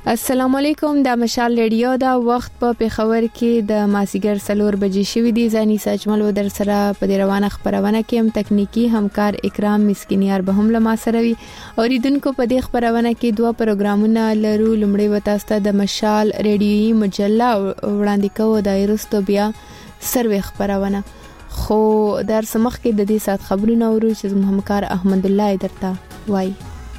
السلام علیکم. د مشال ریډیو دا وخت په پیښور کې د ماسیګر 4 بجې شوې دي. ځاني ساجمل و در سره په روانه خبرونه کې هم تکنیکی همکار اکرام مسکینیار به هم لما سره وي. اوریدونکو په دې خبرونه کې دوه پروګرامونه لرو. لومړی وتاسته د مشال ریډیوي مجله وړاندې کوو د ایرستو بیا سروي خبرونه. خو در سمخ کې د دې سات خبرونه ورو چې زموږ همکار احمد الله درته وایي.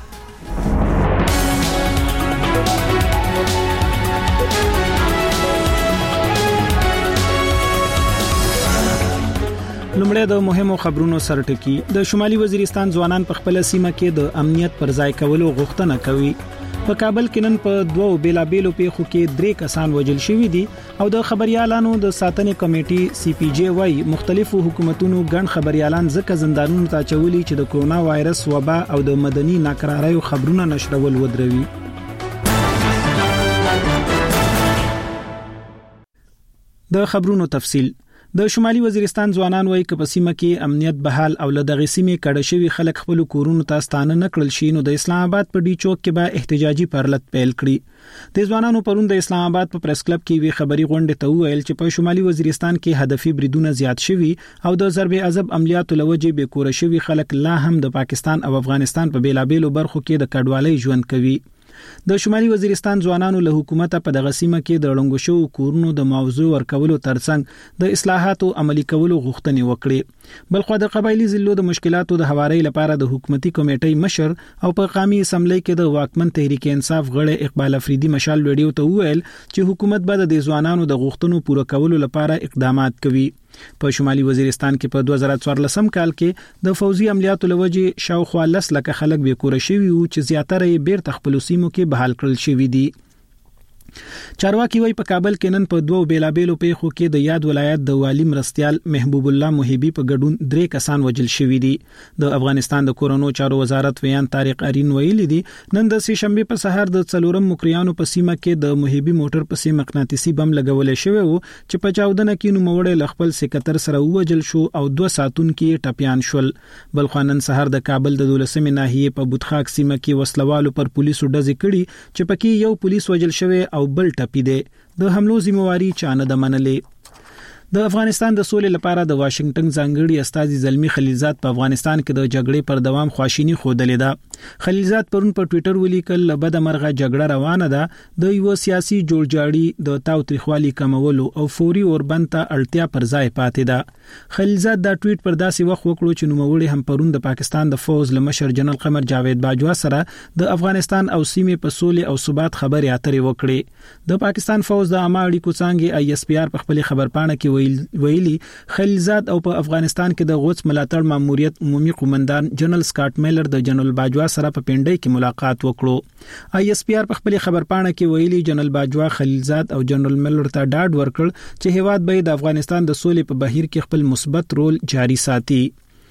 لومړی د مهمو خبرونو سرټکی. د شمالي وزیرستان ځوانان په خپل سیمه کې د امنیت پر ځای کولو غوښتنه کوي. په کابل کې نن په دوه بیلابېلو پیښو کې 3 کسان وژل شوي دي او د خبريالانو د ساتنې کمیټې سی پی جی وايي مختلفو حکومتونو ګڼ خبريالان ځکه زندانونو ته چولي چې د کرونا وایرس وبا او د مدني ناکراریو خبرونه نشرول ودروي. د خبرونو تفصیل. د شمالي وزیرستان ځوانان وایي چې په سیمه کې امنیت بحال او له دغه سیمې کډه شوی خلک خپل کورونو ته ستانه نکړل شي نو د اسلام آباد په ډی چوک کې به احتجاجي پرلط پیل کړي. د ځوانانو پرون د اسلام آباد په پریس کلب کې وی خبري غونډه ته ویل چې په شمالي وزیرستان کې هدفي بریدونه زیات شوي او د ضرب عذاب عملیاتو لوجې به کور شوی خلک لا هم د پاکستان او افغانستان په بیلابېلو برخو کې د کډوالۍ ژوند کوي. د شمالي وزیرستان ځوانانو له حکومت په دغه سیمه کې د لنګو شو کورونو د موضوع ورکولو ترڅنګ د اصلاحاتو عملي کولو غوښتنې وکړې. بلخو د قبایلی ضلعو د مشکلاتو د هواري لپاره د حکومتي کمیټې مشر او په قومي اسمبلی کې د واکمن تحریک انصاف غړي اقبال افریدي مشال ویډیو ته وویل چې حکومت به د ځوانانو د غوښتنو پوره کولو لپاره اقدامات کوي. په شمالي وزیرستان کې په 2014 کال کې د فوزي عملیاتو لوجې شاوخوا 10 لک خلک به کور شوي او چې زیاتره یې بیرته خپل سیمو کې بحال کړل شوي دي. چارواکي وایي په کابل کې نن په دوه بیلابېلو پیښو کې د یاد ولایت د والی مرستيال محبوب الله محبي په ګډون 3 کسان وژل شوي دي. د افغانستان د کورونو چارو وزارت ویان طارق ارین ویلي دي نن د سه شنبه په سحر د څلورم مکریانو په سیمه کې د محبي موټر په سیمه مقناطیسي بم لګول شوی وو چې په چاودنه کې نو موړ له خپل سکتر سره وژل شو او 2 ساعتون کې ټپيان شول. بلخوانن سحر د کابل د 12مې ناحیه په بوتخاک سیمه کې وسلوالو پر پولیسو ډزې کړي چې پکې یو پولیس وژل شوی او بل ټپي دی. د حملو ذمہواری چانه د منلې. د افغانستان د سولې لپاره د واشنگټن ځانګړي استاذ زلمی خلیلزاد په افغانستان کې د جګړې پر دوام خواشینی خوده. خلیلزاد پرون په ټوئیټر ولیکل لبد مرغه جګړه روانه ده د یو سیاسي جوړجاړي د تاوتریخوالي کمولو او فوري اوربند ته اړتیا پر ځای پاتې ده. خلیلزاد دا ټوئیټ پر داسې وخت وکړو چې نوموړي هم پرون د پاکستان د فوز لمشر جنرال قمر جاوید باجوا سره د افغانستان او سیمې په سولې او ثبات خبرې اترې وکړي. د پاکستان فوز د عامه اړیکو څنګه آی اس پی آر په خپل خبرپاڼه کې ویلي خلیلزاد او په افغانستان کې د غوڅ ملاتړ ماموریت عمومي قومندان جنرال سکاټ میلر د جنرال باجوا سره په پنډۍ کې ملاقات وکړو. آی اس پی آر په خپل خبرپاڼه کې ویلي جنرال باجوا خلیلزاد او جنرال میلر ته ډاډ ورکړ چې هیواد به د افغانستان د سولې په بهیر کې خپل مثبت رول جاري ساتي.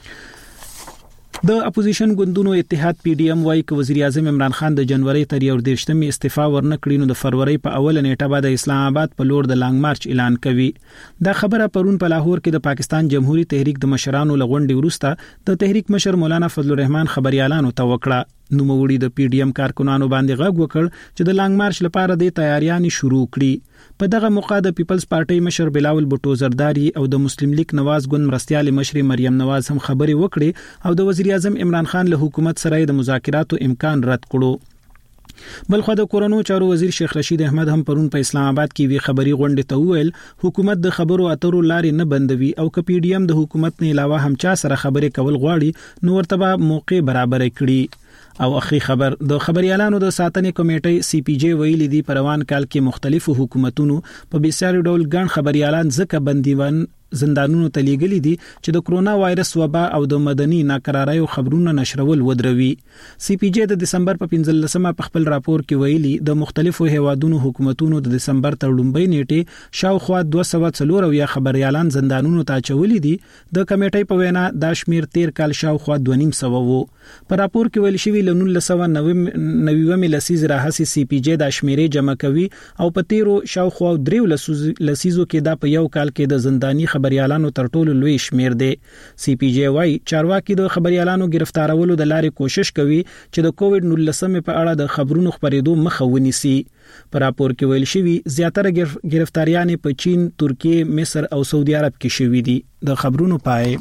د اپوزیشن ګوندونو اتحاد پی ډی ایم وايي چې وزیر اعظم عمران خان د جنوري تر 14مې استعفا ورنکړي نو د فروری په اوله نیټه بعد اسلام آباد په لور د لانګ مارچ اعلان کوي. دا خبره پرون په لاهور کې د پاکستان جمهوریت تحریک د مشرانو لغونډې وروسته د تحریک مشر مولانا فضل الرحمن خبريالانو ته وکړه. نوموړي د پی ډی ایم کارکونانو باندې غږ وکړ چې د لانګ مارچ لپاره د تیاریانې شروع کړي. په دغه موقع د پیپلز پارټي مشر بلاول بوټو زرداری او د مسلم لیگ نواز ګوند مرستيال مشر مریم نواز هم خبري وکړي او د وزیر اعظم عمران خان له حکومت سره د مذاکراتو امکان رد کړو. بلخو د کورونو چارو وزیر شیخ رشید احمد هم پرون په اسلام آباد کې وی خبري غونډه ته ویل حکومت د خبرو اترو لارې نه بندوي او ک پی ډی ایم د حکومت نه علاوه هم چا سره خبرې کول غواړي نو ورته موقع برابر کړي. او اخري خبر د خبريالانو د ساتنې کمیټې سی پی جی ویلي دی په روان کال کې مختلفو حکومتونو په بېساري ډول ګڼ خبريالان ځکه بندیوان زندانونو ته لیږلي دي چې د کرونا وایرس وبا او د مدني ناکراریو خبرونه نشرول ودروي. سی پی جی د دسمبر په 15مه په خپل راپور کې ویلي د مختلفو هیوادونو حکومتونو د دسمبر تر لومبۍ نیټه شاوخوا 240 یا خبريالان زندانونو ته چولي دي. د کمیټې په وینا دا شمیر 13 کال شاوخوا 2.5 وو. په راپور کې ویل شوی ل 1990 لسیز راهسي سی پی جی د شمیرې جمع کوي او په 13 شاوخوا 3 لسیزو کې دا په یو کال کې د زنداني خبريالانو تر ټولو لوی شمیر دی. سی پی جی وايي چارواکي د خبريالانو گرفتارولو د لارې کوشش کوي چې د کووډ 19 په اړه د خبرونو خبرېدو مخه ونیسي. په راپور کې ویل شوی زیاتره گرفتاریانې په چین، ترکیه، مصر او سعودي عرب کې شوې دي. د خبرونو پای.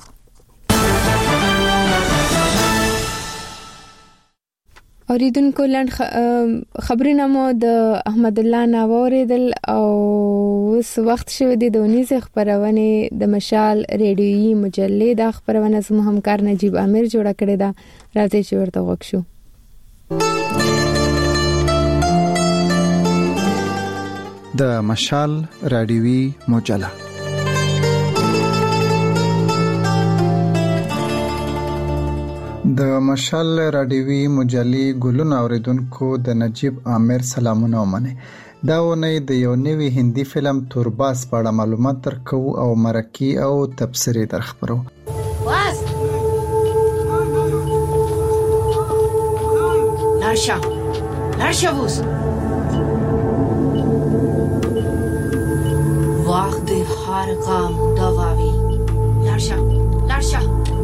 اوریدونکو لاند خبرونه مو د احمد الله ناوریدل او اوس وخت شوه د دونیز خبرونه د مشال ریډیویي مجلې د خبرونه زمو همکار نجیب امیر جوړه کړې ده. راځي چې ورته وښو. د مشال ریډیویي مجله د مشال رادیوي مجلې ګلون اوریدونکو د نجیب عامر سلامونه ومنه. دا ونې د یو نوي هندي فلم تورباز په اړه معلومات درکو او مرکي او تبصرې درخبرو. واس نارشا بوس وقت هر غم دواوی نارشا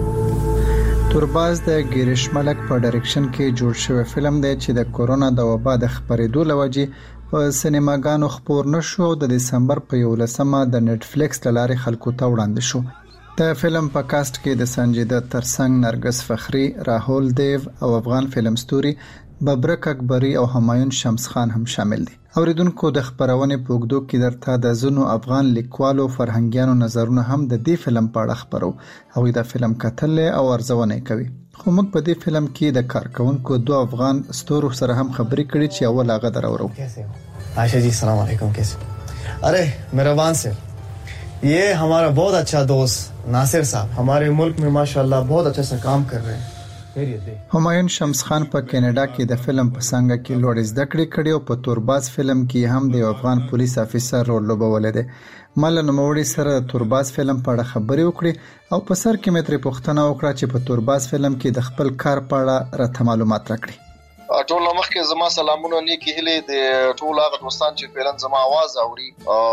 تورباز د ګریش ملک په ډایرکشن کې جوړ شوی فلم دی چې د کورونا د وبا د خبرېدو لوجې په سینماګانو خپور نشو. د دسمبر په 11مه د نټفلیکس لارې خلکو ته وړاندې شو. د فلم په کاست کې د سنجیده ترسنګ، نرګس فخری، راهول دیو او افغان فلم ستوري ببرک اکبری او همایون شمس خان هم شامل دي. اوریدونکو د خبرونې په وګدو کې درته د زونو افغان لیکوالو فرهنګیانو نظرونه هم د دې فلم په اړه خبرو. هغوی د فلم کتل او ارزونه کوي. خو موږ په دې فلم کې د کارکونکو دوه افغان ستورو سره هم خبرې کړې چې اول هغه درورو. عائشہ جی السلام علیکم. کیسے؟ ارے مہربان سے یہ ہمارا بہت اچھا دوست ناصر صاحب ہمارے ملک میں ماشاءاللہ بہت اچھا سا کام کر رہے ہیں. همایون شمس خان په کینیډا کې د فلم په څنګه کې لوړ زده کړې کړې او په تورباز فلم کې هم د افغان پولیس افیسر رول لوبولی دی. مله نوموړي سره د تورباز فلم په اړه خبرې وکړې او په سر کې مې ترې پوښتنه وکړه چې په تورباز فلم کې د خپل کار په اړه راته معلومات راکړي. ټول مخکې زما سلامونه نیکی هیلې د ټول هغه دوستان چې فعلا زما आवाज اوري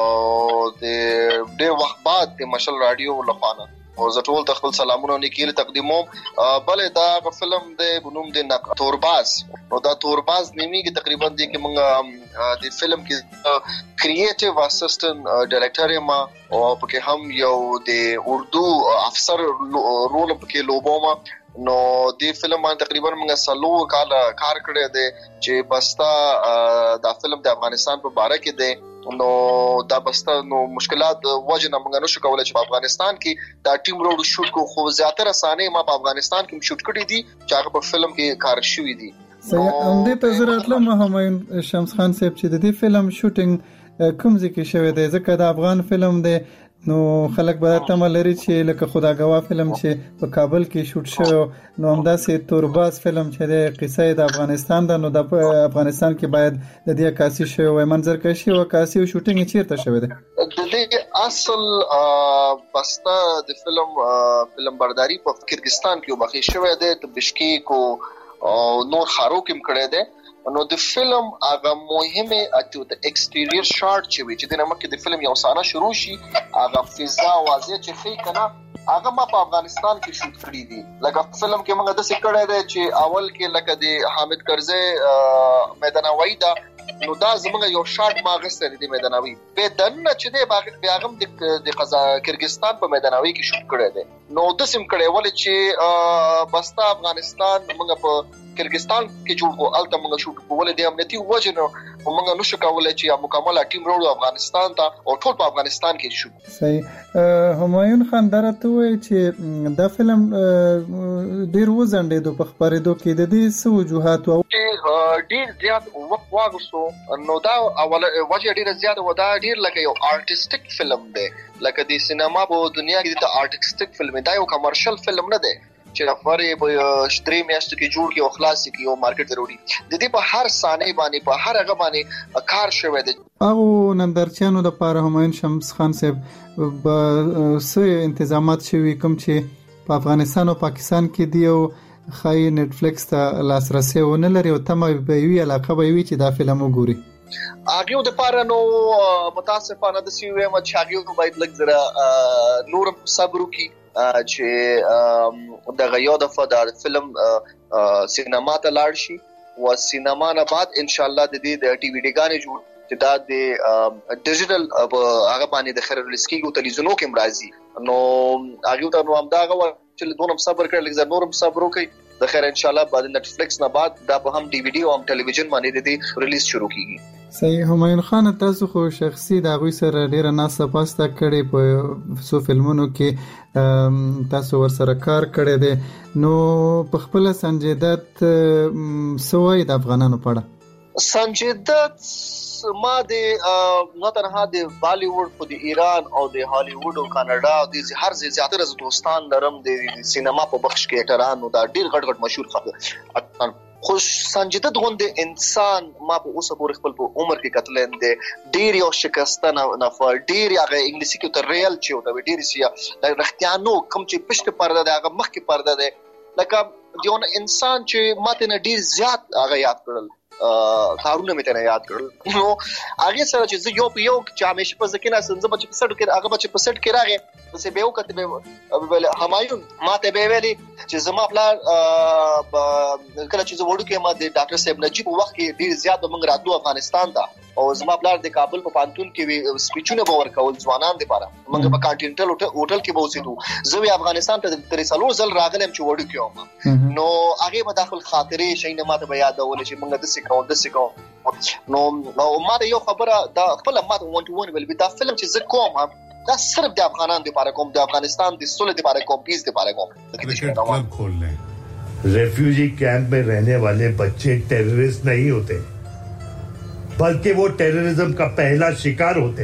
او د ډېر وخت بعد د مشل رادیو لخوا او زه ټول خپل سلامونه نیکی هیلې تقدیموم. بلې دا فلم د بنوم د تورباز او دا تورباز نیمیږي تقریبا د کې موږ د فلم کې کریټیو اسسټنټ ډایریکټر یم او پکې هم یو د اردو افسر رول پکې لوبوم. نو د فلم باندې تقریبا موږ سلو کال کار کړی دی چې بستا دا فلم د افغانستان په باره کې دی. نو دا بستا نو مشکلات وجه نه موږ نشو کولای چې په افغانستان کې دا ټیم روډ شوټ کو. خو زیاتره سانې ما په افغانستان کې شوټ کړی دي چې هغه په فلم کې کار شوی دي. همدې ته زه راتلم همایون شمس خان صاحب چې د دې فلم شوټینګ کوم ځای کې شوی دی؟ ځکه د افغان فلم دی نو خلک به تمه لري چې لکه خداګوا فلم چې په کابل کې شوټ شوی نو همداسې تورباز فلم چې د قصه د افغانستان ده نو د افغانستان کې باید د دې عکاسي شوی وي. منظرکشي او عکاسي او شوټینګ چیرته شوی دی؟ د دې اصل بستا د فلم برداری په کیرګستان کې وبخښي شوی دی، د بشکیک او نور خارو کې کړی دی. نو د فلم هغه مهمه اته د ایکسټیریر شاټ چې د نمک د فلم یو سانه شروع شي هغه فضا واضح چې خې کنه هغه ما په افغانستان کې شوټ کړی دي. لکه فلم کې موږ د څه کړی دی چې اول کې لکه د حامد کرزی میدانوي دا نو دا زموږ یو شاټ ما غسر دي میدانوي په دنه چې د بیاغم د قزا کیرګستان په میدانوي کې شوټ کړی دی. نو د سیم کړی ول چې بستا افغانستان موږ په کیرګستان کې جوړ کو الته موږ شوټ کول دي امنیتي وجه نو موږ نشو کولای چې مکمل ټیم روډ افغانستان ته او ټول په افغانستان کې شو. صحیح. همایون خان درته وایي چې دا فلم ډیر وزندې په خبرېدو کې د دې څه وجوهات او ډیر زیات وخت واغستو. نو دا اوله وجه ډیر زیات و دا ډیر لکه یو آرټیسټیک فلم دی، لکه د سینما په دنیا کې د آرټیسټیک فلم دی، یو کمرشل فلم نه دی چې خبرې په شتري میاشتو کې جوړ کې او خلاص کې او مارکیټ ضروري د دې په هر ثانیه باندې په هر هغه باندې کار شوی دی. او نندرچیانو د پاره همایون شمس خان صاحب به څه انتظامات شوي کوم چې په افغانستان او پاکستان کې دی او خای نټفلیکس ته لاسرسي ونه لري او تمه به وی علاقه به وی چې دا فلم وګوري؟ هغه د پاره نو متاسفانه د سی ویم چې هغه باید لږ زره نور صبر وکړي چې د غيو د فدار فلم سینما ته لاړ شي او سینما نه بعد ان شاء الله د دې د ټي وی ډي غانې جوړ چې دا د ډیجیټل هغه باندې د خیر لسکیګو تلویزیونو کې مرাজি نو هغه ته نو همداغه چې دونم صبر کړل لږ نورم صبر وکړي د خیر ان شاء الله بعد نتفلیکس نه بعد دا په هم ډي وی ډي او هم ټلویزیون باندې د ریلیز شروع کیږي. صحیح. همایون خان تاسو خو شخصي د غوي سره ډیره ناسه پاسته کړي په سو فلمونو کې تاسو ور سره کار کړی دی نو په خپل سنجیدت سوای د افغانانو پړه سنجیدت ما د نه تنها د بالیووډ په د ایران او د هالیووډ او کاناډا او د هر ځای زیاتره دوستان لرم د سینما په بخش کې اټرانو دا ډیر غټ مشهور خبر خوش سنجیدت غونډه انسان ما په اوسه پورې خپل په عمر کې قتلین دي ډیر یو شکسته نه ډیر هغه انګلیسي کې تر ریل چې او ډیر سیا رختيانو کم چې پښت پرده ده هغه مخ کې پرده ده لکه دیون انسان چې ماته نه ډیر زیات هغه یاد کړل کارونه مې ته یاد کړل نو هغه سره چې یو په یو چې همیشه په ځکه نه سنځم چې په سټ کې هغه چې په سټ کې راغی څه به وکړه همایون ماته به ویلي چې زما پلان کله چې زه وړو کې ما د ډاکټر صاحب نجیب وخت کې ډیر زیات موږ راتلو افغانستان ته او زما پلان د کابل په پانتون کې سپیچونه باور کول ځوانان لپاره موږ په کانټینټل هوټل کې بوسیدو زه افغانستان ته د رسالو زل راغلم چې وړو کې نو هغه په داخل خاطرې شي نه ماته بیا دا ول چې موږ د سکو نو ما ته یو خبره دا خپل ما ته 1 to 1 ول دا فلم چې زه کوم دا صرف د افغانانو لپاره کوم د افغانستان د سولې لپاره کوم پیس لپاره کوم cricket club खोल लें रेफ्यूजी कैंप में रहने वाले बच्चे टेररिस्ट नहीं होते बल्कि वो टेररिज्म का पहला शिकार होते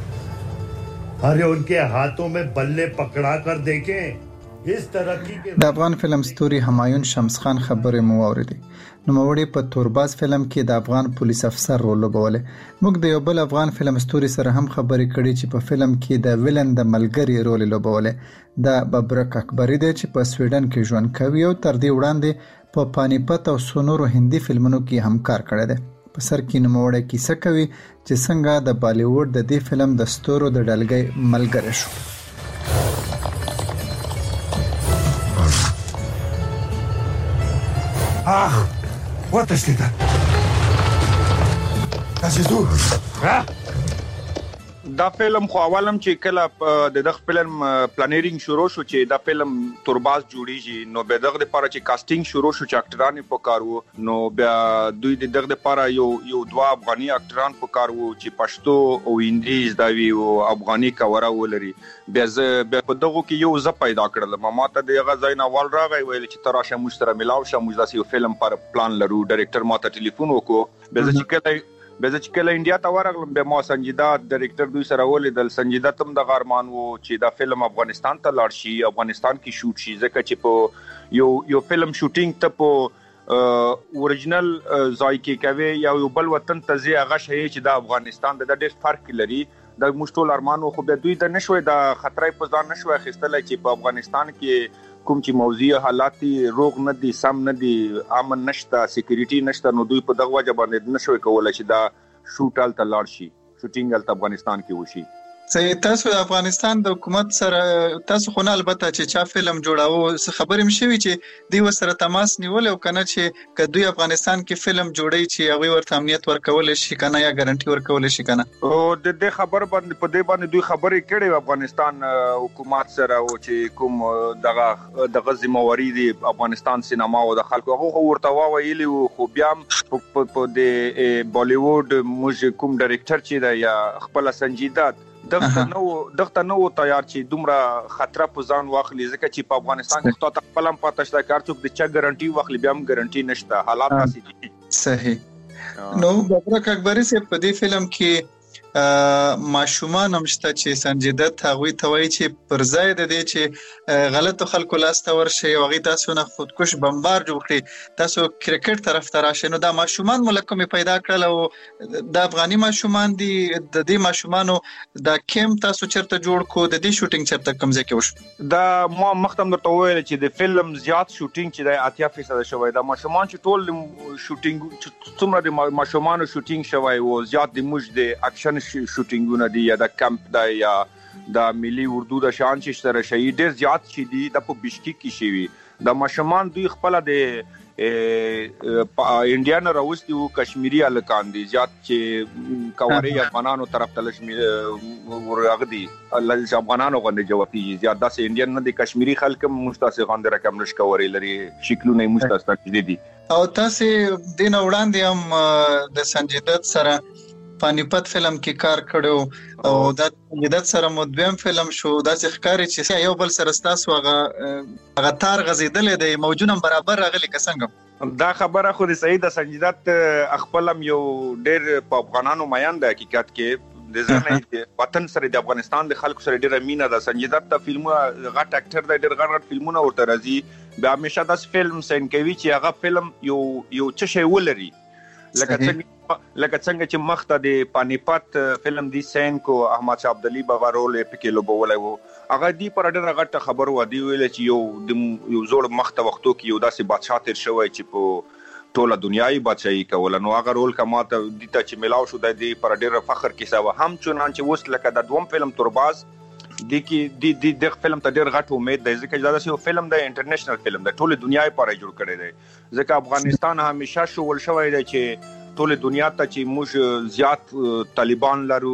अरे उनके हाथों में बल्ले पकड़ा कर देखें इस तरह की د افغان فلم ستوري همایون شمس خان خبرې مو اوریدي نو موړي په تورباز فلم کې د افغان پولیس افسر رول لوبوله موږ د یو بل افغان فلم ستوري سره هم خبرې کړې چې په فلم کې د ویلن د ملګری رول لوبوله د ببرک اکبری دی چې په سویډن کې ژوند کوي او تر دې وړاندې په پانیپت او سونورو هندي فلمونو کې هم کار کړی دی په سر کې نو موړي کیسه کوي چې څنګه د بالیووډ د دې فلم د ستورو د ډلګۍ ملګری شو. Ah, what is that? Das ist du. Ja? دا فلم خو اولم چې کله د دغه فلم پلانینګ شروع شو چې دا فلم تورباز جوړیږي نو به دغه لپاره چې کاستینګ شروع شو چې اکټران په کار وو نو بیا دوی د دغه لپاره یو دوا افغاني اکټران په کار وو چې پښتو او انګلیش دا وی او افغاني کاوره ولري بیا په دغه کې یو ز پیدا کړل ما ته دغه ځای نه ول راغی ویل چې تراشه مشتره ملاو شه موږ داسې فلم پر پلان لرو ډایرکټر ما ته ټلیفون وکړو به چې کله انډیا ته ورغلم به ما سنجیدات ډایرکټر دوی سره ولیدل سنجیدات هم د غارمان وو چې دا فلم افغانستان ته لاړ شي افغانستان کې شوټ شي ځکه چې په یو فلم شوټینګ ته په اوریجنل ځای کې کوي یو بل وطن ته ځي هغه شي چې د افغانستان د ډېر فرق لري د مشتول ارمانو خو به دوی د نشوي د خطرې په ځان نشوي خستل چې په افغانستان کې کوم چې موضوع حالات روغ نه دي سم نه دي امن نشته سکیورټي نشته نو دوی په دغه وجه باندې نشوي کولای چې دا شوټال ته لاړ شي شوټینګ ال افغانستان کې وشي. صحیح. تاسو د افغانستان د حکومت سره تاسو خو نه البته چې چا فلم جوړاو خبرې مشوي چې دوی سره تماس نیول او کنه چې کدوې افغانستان کې فلم جوړي چې هغه ورته امنیت ورکول شي کنه یا ګارانټي ورکول شي کنه او د دې خبر باندې په دې باندې دوی خبرې کړي افغانستان حکومت سره او چې کوم دغه ذمہواری دی افغانستان سینما او د خلکو هغه ورته ویلي خو بیا په د بالیووډ موږ کوم ډایرکټر چې دا یا خپل سنجیدات دغه نو تیار چې دومره خطر په ځان واخلي ځکه چې په افغانستان کې ستاسو خپل هم پاتې شته کار څوک د چا ګارانټي واخلي بیا هم ګارانټي نشته حالات داسې دي. صحیح. نو ببرک اکبری سے په دې فلم کې ماشومان هم شته چې سنجیدت هغوی ته وایي چې پر ځای د دې چې غلطو خلکو لاس ته ورشي او هغوی تاسو نه خودکش بمبار جوړ کړي، تاسو کرکټ طرف ته راشئ. نو دا ماشومان مو له کومې پیدا کړل او د افغاني ماشومان دي؟ د دې ماشومانو دا کیمپ تاسو چېرته جوړ کړو؟ د دې شوټینګ چېرته کوم ځای کې وشو؟ دا ما مخکې درته وویل چې د فلم زیات شوټینګ چې دی 80% شوی. دا ماشومان چې ټول شوټینګ څومره د ماشومانو شوټینګ شوی و زیات د موږ د اکشن شوټینګونه دي یا د کمپ دی یا د ملي اردو د شان چې سره شي ډیر زیات شي دي د په بشکیک کې شي. د ماشومان دوی خپل د انډیا نه راوستي وو کشمیری الکان دي زیات چې کوري افغانانو طرف ته لشمي ورغدي الله افغانانو غونډه جوابي زیات داسې انډین نه دي کشمیری خلک مستاسه غونډه رقم نش کوري لري شکلونه مستاسه دي. او تاسو دین وړاندې هم د سنجیدت سره پانیپت فلم کې کار کړو او د سنجیدت سره مو دویم فلم شو. داسې ښکاري چې یو بل سره ستاسو هغه تار غزیدلې دی موجونه برابر راغلي که څنګه؟ دا خبره خو د سعید سنجیدت خپلم یو ډیر په افغانانو میان د حقیقت کې د ځنه وطن سره د افغانستان د خلکو سره ډیره مینه ده. سنجیدت د فلمو غټ اکټر دی، ډیر غټ فلمونه ورته راځي. به همیشه داس فلم سین کوي چې هغه فلم یو څه شی ولري لکه څنګه چې مخته د پانیپت فلم دی سین کو احمد شاه عبدالي بابا رول پکې لوبولای وو هغه دی پر ډېر غټه خبر و دی ویل چې یو زوړ مخته وختو کې یو داسې بادشاہ تیر شوی چې په ټوله دنیاي بادشاہي کول. نو هغه رول کماته د ته چې ملاو شو د دې پر ډېر فخر کې سوا هم چونانچه وس لکه د دوم فلم تورباز د کې د فلم ته ډېر غټ امید دی ځکه دا یو فلم د انټرنیشنل فلم د ټوله دنیاي لپاره جوړ کړی دی ځکه افغانستان همیشه شول شوی دی چې ټول دنیا ته چې موږ زیات طالبان لرو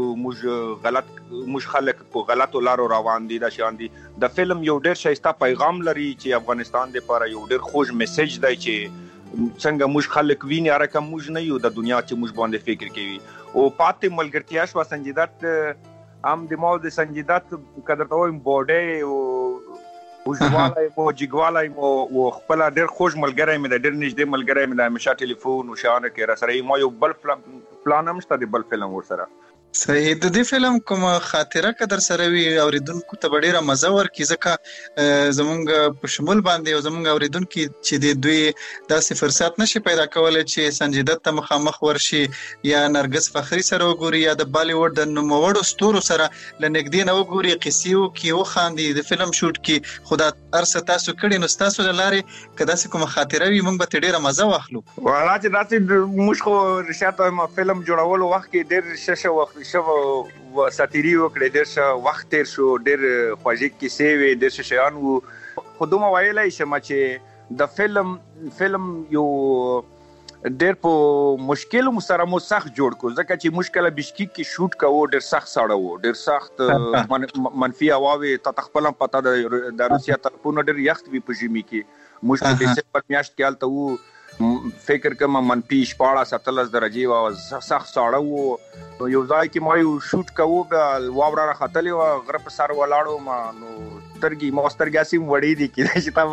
موږ خلک په غلطو لارو روان دي دا شان دي. د فلم یو ډېر شایسته پیغام لري چې افغانستان لپاره یو ډېر خوږ میسج دی چې څنګه موږ خلک ویني رقم موږ نه یو د دنیا چې موږ باندې فکر کوي او پاتې ملګرتیا شو. سنجیدت هم د مو د سنجیدت قدر ته وایم بوډي او وژوالای مو جګوالای مو خپل ډېر خوږ ملګری مې د ډېر نږدې ملګری مې د همیشه ټلیفون او شانه کې را سره ما یو بل پلان هم شته د بل فلم ورسره. صحیح. د دې فلم کوم خاطره قدر سره وی اوریدونکو ته ډیره مزه ورکړي ځکه زمونږ په شمول باندې او زمونږ اوریدونکو چې د دوی داسې فرصت نشي پیدا کولای چې سنجیدت ته مخامخ ورشي یا نرګس فخری سره وګوري یا د بالیووډ د نوموړو ستورو سره لنګدې نه وګوري قصیو کې وخاندي د فلم شوټ کې خدا ارسه تاسو کړي نو تاسو لاره کدا څه کوم خاطره وي مونږ به ډیره مزه واخلو. والا چې داسې موږ خو رشاد ما فلم جوړول وخت کې ډیر ششه وخت شو ساتيري وکړې ډېر ښه وخت تیر شو ډېر خوږې کیسې وې ډېر ښه شیان وو خو دومره ویلی شم چې د فلم یو ډېر په مشکل سره مو سخت جوړ کو ځکه چې مشکل بشکیک کې شوټ کوو ډېر سخت ساړه وو ډېر سخت منفي هواوي ته خپل پته د روسیا طرفونو ډېر یخت وی په ژمي کې مشکل د سپټمبر میاشت کې حالت وو فکر کوم منفي 14 درجه و سخت ساړه وو یو ځای کې ما یو شوټ کوو به واوره راختلې و غره په سر ولاړو ما نو سترګې سیم وړې دي کې چې تا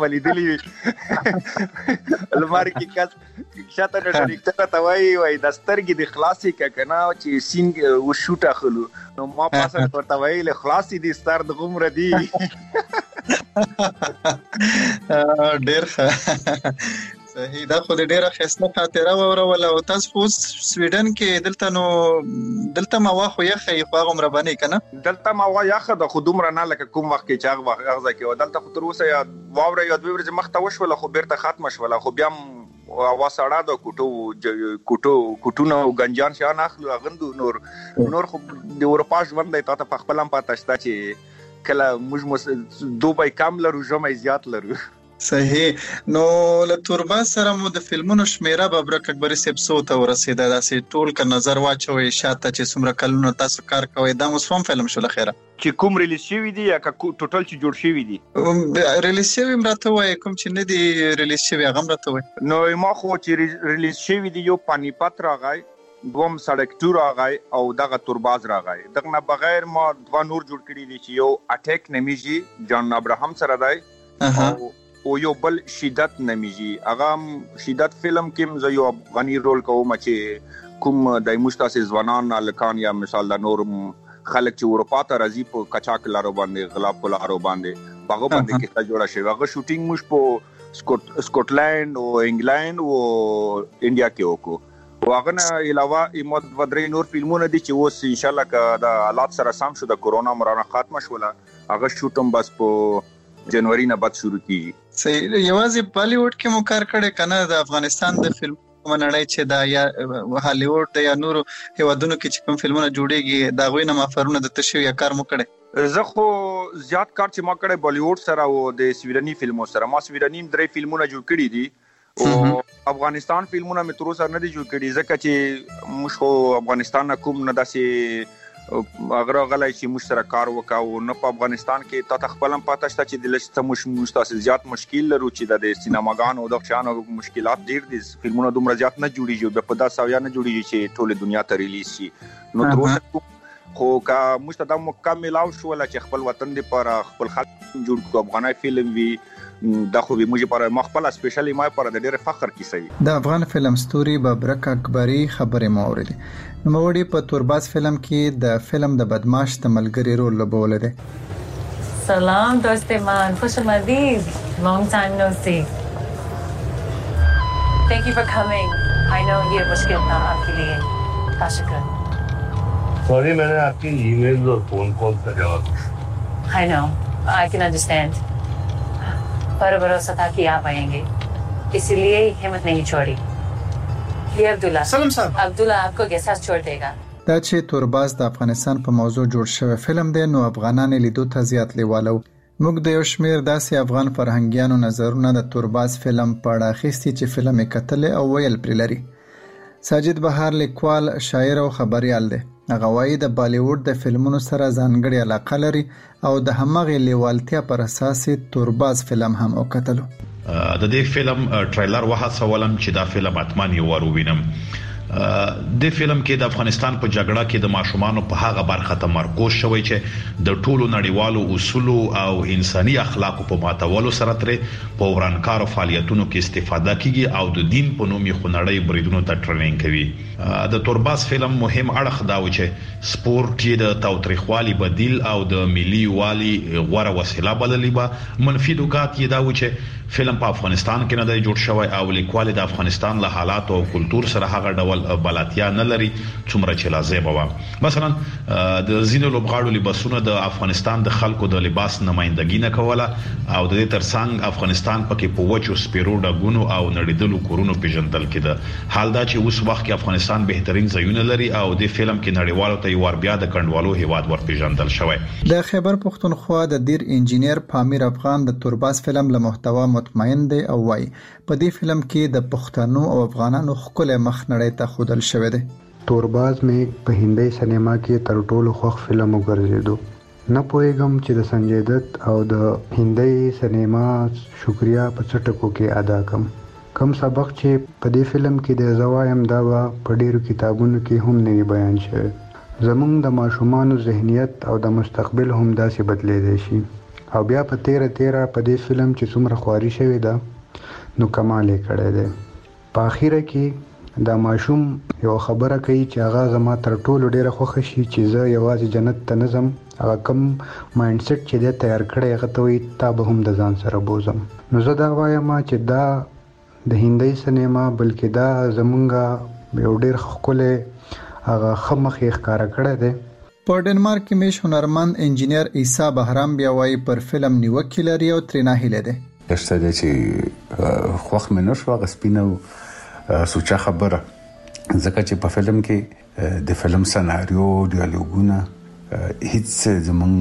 ولیدلې المار کې کس شاته ډایرکټر ته وای د سترګې د خلاصي کنه چې سینګ و شوټ اخلو نو ما پاسه ورته وای له خلاصي دي ستار د غمر دی ډېر صحیح. دا خو ډیره خسته خاطره وروله او تاسو خو سویډن کې دلته ما واخو یخې خو هغه مرباني کنه دلته ما وا یخه د خودم رانه لکه کوم وخت کې چې هغه غزا کې ودلته خو تر اوسه یا واوره یا دوی ورځ مخته وشول خو بیرته ختم شول خو بیا وا سړه د کوټونو او گنجان شان اخلو غندو نور خو د اروپا ژوند دی ته په خپل هم پاتې شته چې کله موږ دوبای کم لرو ژمه زیات لرو. صحیح. نو له تورباز سره مو د فلمونو شمیره ببرک اکبر سپسو ته ورسېده داسې ټول ک نظر واچوي شاته چې څومره کلونه تاسو کار کوي دا اوس فلم شو لخيره چې کوم ریلیز شوی دی یا ټوټل چې جوړ شوی دی ریلیز شوی مرته وای کوم چې نه دی ریلیز شوی هغه مرته وای نو ما خو چې ریلیز شوی دی یو پانیپت راغی دوم سړک ټور راغی او دغه تورباز راغی دغه نه بغیر ما دوا نور جوړ کړی دي چې یو اٹیک نمیږي جان ابراهام سره دی او یو بل شدت نمیږي هغه شدت فلم کې زه یو افغاني رول کوم چې کوم د مشتاسي ځوانان الکان یا مثال د نور خلک چې اروپا ته راځي په کچاک لارو باندې غلاب په لارو باندې باغ باندې کیسه جوړه شوی هغه شوټینګ مش په سکاټلند او انګلند او انډیا کې وکړو واغه نه علاوه ایمد ودرې نور فلمونه دي چې اوس ان شاء الله د حالات سره سم شو د کورونا مرانه ختمه شوله هغه شوټم بس په جنوري نه بعد شروع کیږي صحیح یوازې بالیوډ کې مو کار کړی کنه د افغانستان د فلم منړی چې دا یا هالیوډ یا نور هیوادونو کې چې کوم فلمونه جوړيږي دا غوینه مافرونه د تشوی کار مو کړی زه خو زیات کار چې ما کړی بالیوډ سره او د سویډني فلمو سره ما سویډني 3 فلمونه جوړ کړي دي او افغانستان فلمونه مې تر اوسه نه دي جوړ کړي ځکه چې موږ خو افغانستان کوم نه داسې اگر غلای چې موږ سره کار وکاو نو په افغانستان کې تا خپلم پاتہ شته چې د لسته موږ تاسو زیات مشکل لرو چې د سینماګانو د شانو مشکلات ډیر دي فلمونه دومره زیات نه جوړیږي په 10 یا نه جوړیږي چې ټول دنیا ته ریلیز شي نو تر اوسه خو کا مستدام مکمل او شو چې خپل وطن دی پر خپل خلک جوړ کو افغانای فلم وی دا خو به موږ پر مخبل سپیشلی ما پر د ډېر فخر کیسه د افغان فلم ستوري ببرک اکبری خبره مورید نو وړي په تورباز فلم کې د فلم د بدمعاش د ملګری رول لوبول دي سلام دوست من خوش آمدید long time no see thank you for coming I know ये मुश्किल था आपके लिए शुक्र सॉरी मैंने आपकी ईमेल और फोन कॉल का जवाब I know I can understand पर भरोसा था कि आप आएंगे इसलिए हिम्मत नहीं छोड़ी ये अब्दुल्ला सलाम साहब अब्दुल्ला आपको गेस्ट हाउस छोड़ देगा دا چې تورباز د افغانستان په موضوع جوړ شوی فلم دی نو افغانان لیدو ته زیات لیوالو موږ د یو شمیر داسې افغان فرهنګیانو نظرونه د تورباز فلم په اړه اخیستي چې فلم یې کتل او ویل پر لري ساجد بهار لیکوال شاعر او خبريال دی هغه وايي د بالیوډ د فلمونو سره ځانګړي علاقه لري او د همغه لیوالتیا پر اساس تورباز فلم هم وکتلو د دې فلم ټریلر وهڅولم چې دا فلم اتمن یو وروینم د فلم کې د افغانستان په جګړه کې د ماشومانو په هغه برخه تمرکز شوی چې د ټولو نړیوالو اصول او انساني اخلاقو په ماتولو سره ترې په ورانکارو فعالیتونو کې استفاده کیږي او د دین په نوم یې خنړی بریدونو ته ټریننګ کوي د تورباز فلم مهم اړخ دا و چې سپورت یې د تاوتریخوالي بدیل او د ملي والي غوړه وسیله بللی به منفي نکات یې دا و چې فلم په افغانستان کې نه دی جوړ شوی او لیکوال د افغانستان له حالات او کلچر سره هغه ډول بلاتیا نه لري څومره چې لازم و مثلا د زینو لوبغاړو لباسونه د افغانستان د خلکو د لباس نمائندګي نه کوله او د دې ترڅنګ افغانستان پکې په وچو سپیرو ډګونو او نړیدلو کورونو پیژندل کېده حال دا چې اوس وخت کې افغانستان بهترین ځایونه لري او د فلم کې نړیوالو ته یو بیا د کندوالو هیواد ور پیژندل شوی د خیبر پښتونخوا د دیر انجینیر پامیر افغان د تورباز فلم له محتوا مطمئن دی او وايي په دې فلم کې د پښتنو او افغانانو خپل مخ نړۍ ته خودل شوی دی تورباز مې په هندي سینما کې تر ټولو خوښ فلم وګرځیدو نه پوهیږم چې د سنجय دت او د هندي سینما شکریا په چټکو کې ادا کم سبق چې په دې فلم کې د زوایم دا په ډیرو کتابونو کې هم نه بیان شوی زمونږ د ماشومانو ذهنیت او د مستقبل هم داسې بدلېدای شي او بیا په 13 په دې فلم چې څومره خواري شوی دا نو کمال یې کړی دی په اخیره کې دا ماشوم یو خبره کوي چې هغه زما تر ټولو ډیره خوښ شي چې زه یوازې جنت ته نظم هغه کم مایند سیټ چې دی تیار کړی هغه ته وي تا به هم د ځان سره بوزم نو زه دا وایم چې دا د هندي سینما بلکې دا زمونږ یو ډیر ښکلی هغه خمخ یې ښکاره کړی دی په ډنمارک کې مش هنرمند انجینیر عیسی بهرام بیا وايي پر فلم نیوکه لري او ترنه هیله ده درسته ده چې خوښ مې نشو غسپینو سوچا خبره ځکه چې په فلم کې د فلم سناریو ډیالوګونه هیڅ زمون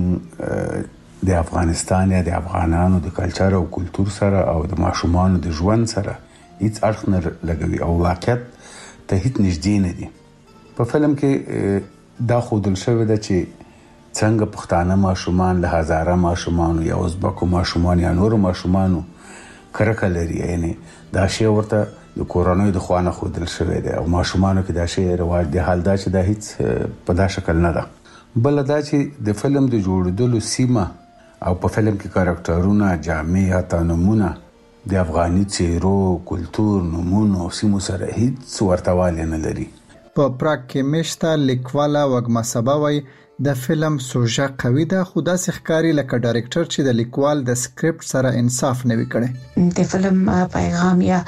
د افغانستان یا د افغانانو د کلچر او کلچر سره او د ماشومانو د ژوند سره هیڅ اړخ نه لګوي او واقعیت ته هیڅ نږدې نه دي په فلم کې دا خودل شوی ده چې څنګه پښتانه ماشومان له هزاره ماشومان یا ازبکو ماشومان یا نور ماشومان کرکه لري یعنی دا شی ورته د کورونا د خوانه خودل شوی ده او ماشومانو کې دا شی رواج دی حال دا چې دا هیڅ په دا شکل نه ده بل دا چې د فلم د جوړېدلو سیمه او په فلم کې کاراکټرونه جامع یا نمونه د افغاني چیرو کلچر نمونه او سیمو سره هیڅ ورتهوالی نه لري په پراګ کې مشته لیکواله وګما سبا وای د فلم سوژه قوي ده خو داسې ښکاري لکه ډایرکټر چې د لیکوال د سکرپټ سره انصاف نه وی کړي. د فلم پیغام یا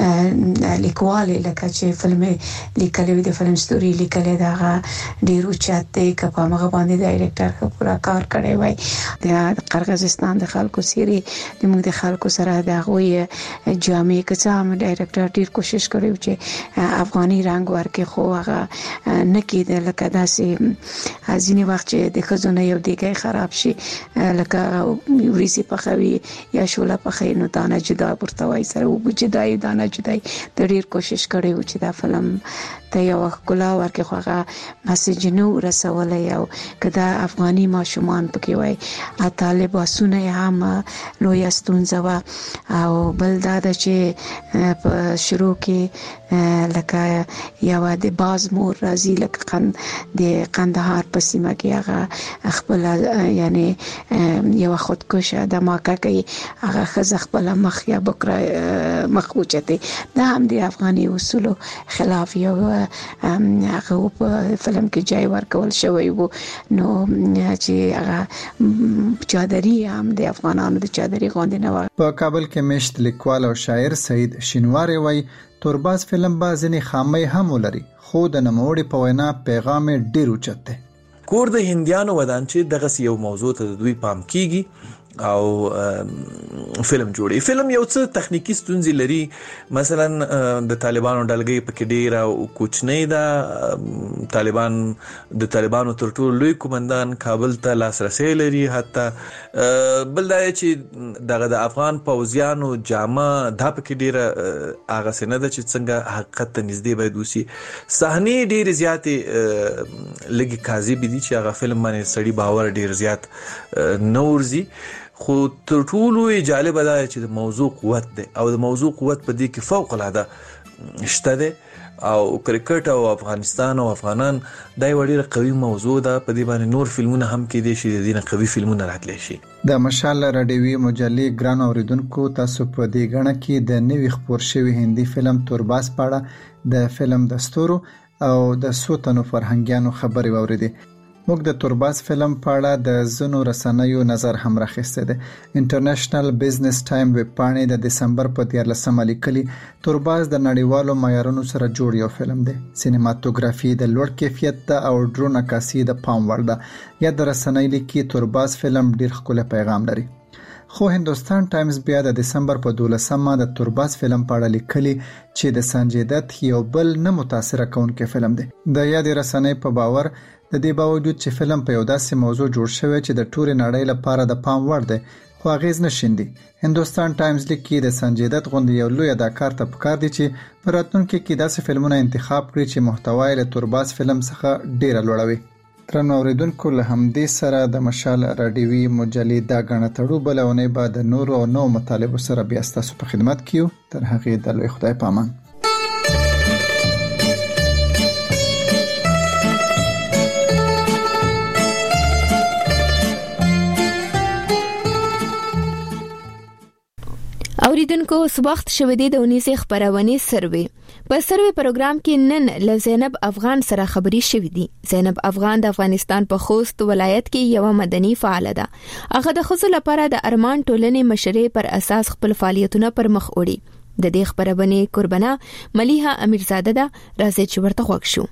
لیکوال لکه چې فلم لیکلی د فلم ستوري لیکلی دا ډیرو چاته کپا مغه باندې ډایرکټر پورا کار کړی وای. د قرغیزستان د خلکو سری د موږ د خلکو سره د غوي جامع کسام ډایرکټر ډیر کوشش کړی چې افغاني رنگ ورکړي خو هغه نه کېده لکه داسې وخت چې د خزونه یو دیګي خراب شي لکه وريسي پخوي یا شوله پخې نو دانه جدا پرتوي سره او جدای دانه جدای د ډیر کوشش کړي چې دا فلم ته یو کلا ورکه خوغه مسیج نو رسولې او کدا افغاني ماشومان پکې وای طالب واسونه هم لوی استونزوا او بل دا چې په شروع کې لکه یو د باز مور راځي لکه د قندهار په سیمه کې هغه خپل یعنی یو خودکشه د ماکه کوي هغه خزه خپل مخ یا بکره مخوچته دا هم د افغاني اصولو خلاف یو هغه په فلم کې جای ورکول شوی وو نو چې هغه چادري هم د افغانانو د چادري غوندې نه و. په کابل کې مشت لیکوال او شاعر سید شینواری وای تورباز فلم بازنی خامي هم ولري خو د نوموړي په وینا پیغام ډیر اوچت دی. کور د هندیانو ودان چې دغه یو موضوع ته دوی پام کیږي او فلم جوړي. فلم یو څه تخنیکی ستونزې لري مثلا د طالبانو ډلګي پکې ډیر او کوچنی دا طالبانو تر ټولو لوی کمانډان کابل ته لاسرسي لري حتی بل دا چې دغه د افغان پوځیانو جامه د پکې ډیر اغه سینه د چې څنګه حقیقت ته نږدې باید وسی صحنه ډیر زیاتې لګي کاذب دي چې هغه فلم باندې سړی باور ډیر زیات نورزي خو تر ټولو جالب ده چې د موضوع قوت ده او د موضوع قوت په دې کې فوق العاده شته ده او کرکټ او افغانستان او افغانان دا یو ډېر قوي موضوع ده په دې باندې نور فلمونه هم کې دي چې د دې قوي فلمونه راتلی شي. د مشال رادیوي مجلې ګران اوریدونکو تاسو په دې غڼه کې د نوې خبر شوی هندي فلم تورباز پاړه د فلم دستور او د سوتنو فرهنګیانو خبري واوریدي. موږ د تورباز فلم په اړه د زنو رسنیو نظر هم راخسته ده. انټرنیشنل بزنس ټایم ویب پاڼې د دسمبر په 13 لیکلي تورباز د نړیوالو معیارونو سره جوړ یو فلم دی. سینماتوګرافي د لوړ کیفیت ده او ډرون عکاسي د پام وړ ده. یا د رسنۍ لیکي تورباز فلم ډیر ښکلی پیغام لري. خو هندوستان ټایمز بیا د دسمبر په 12 د تورباز فلم په اړه لیکلي چې د سنجي دت یو بل نه متاثر کونکي فلم دی. د یاد رسنۍ په باور د دې باوجود چې فلم په یو داسې موضوع جوړ شوی چې د ټوري نړۍ لپاره د پام وړ دی خو اغیز نشیندي. هندوستان ټایمز لیکي د سنجي دت غوندې یو لوی اداکار ته پکار دی چې په راتلونکي کې داسې فلمونه انتخاب کړي چې محتوا یې له تورباز فلم څخه ډیره لوړه وي. ترنو اوریدونکو له همدې سره د مشال رادیوي مجلې دا غنه تړو بلونه بعد نور او نو مطالب سره بیا تاسو په خدمت کیو. تر هغه د لوی خدای پامان. اوریدونکو وخت شوه دی د 19 خبرونه سروي په سروي پروګرام کې نن له زینب افغان سره خبري شوې دي. زینب افغان د افغانستان په خوست ولایت کې یو مدني فعال ده. هغه د خصوص لپاره د ارمان ټولنې مشرې پر اساس خپل فعالیتونه پر مخ وړي. د دې خبرونه قربانه مليحه امیرزاده ده. راځي چې ورته خوښ شو.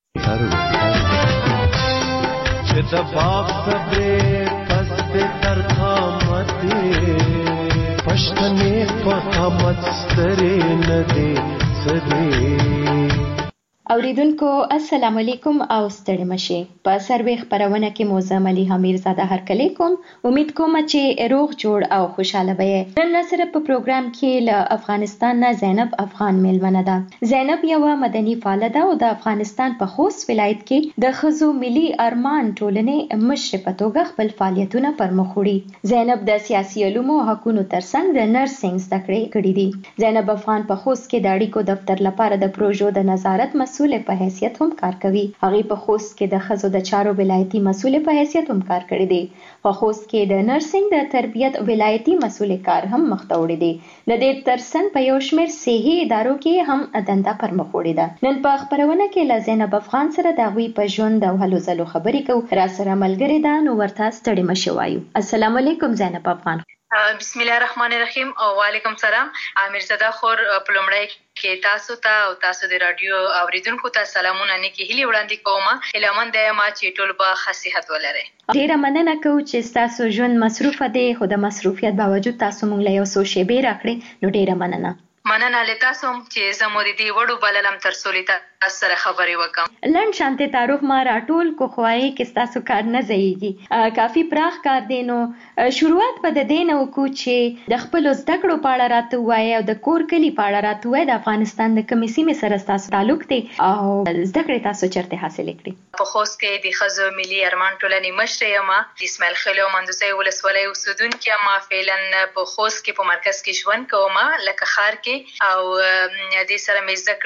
چې د باغ صبر پس د ترخامت پښتنې په قامت سترې نه دي سدي. اوریدونکو السلام علیکم او ستړي مشه. په سروي خبرونه کې موزه مليحه امیرزاده هرکلی کوم. امید کوم چې روغ جوړ او خوشاله وي. نن سره په پروګرام کې له افغانستان نه زینب افغان میلمنه ده. زینب یو مدني فعال ده او د افغانستان په خوست ولایت کې د خزو ملي ارمان ټولنې مشر په توګه خپل فعالیتونه پر مخ وړي. زینب د سیاسي علومو حقونو ترڅنګ د نرسنګ زده کړې کړې دي. زینب افغان په خوست کې د اړیکو دفتر لپاره د پروژو د نظارت مسؤل مسول په حیثیت هم کار کوي. هغه په خوست کې د ښځو د چارو ولایتي مسول په حیثیت هم کار کړی دی. په خوست کې د نرسنګ د تربیت ولایتي مسول کار هم مخ ته وړی دی. د دې ترڅنګ په یو شمېر صحي ادارو کې هم دنده پر مخ وړې ده. نن په خبرونه کې له زینب افغان سره د هغوی په ژوند او هلو ځلو خبرې کوو. را سره ملګرې ده، نو ورته ستړې مه شئ وایو. السلام علیکم زینب افغان. بسم الله الرحمن الرحیم او وعلیکم سلام. میرزاده خور په لومړی کې تاسو ته او تاسو د رادیو اوریدونکو ته سلامونه نیکی هیلې وړاندې کوم. هیلهمن ده یم چې ټول به ښه صحت ولرئ. ډیره مننه کوو چې تاسو ژوند مصروفه دی، خو د مصروفیت باوجود تاسو مونږ له یو څو شیبې راکړې، نو ډیره مننه. مننه له تاسو چې زموږ د دې وړو بللم تر څو له تاسو سره خبرې وکم. لنډ شانته تعارف ما راټول کو خوای کې تاسو کار نه ځایږي، کافی پراخ کار دی. نو شروعات په د دین او کو چې د خپل زده کړو په اړه راته وای او د کور کلی په اړه راته وای. د افغانستان د کومې سیمې سره تاسو تعلق دی او زده کړې تاسو چیرته حاصل کړې؟ په خوست کې د ښځو ملي ارمان ټولنې مشر یم. د اسماعیل خیل او مندوزي ولسوالۍ اوسیدونکې یم. فعلا په خوست کې په مرکز کې ژوند کوم، لکه ښار کې، او د سره مې زده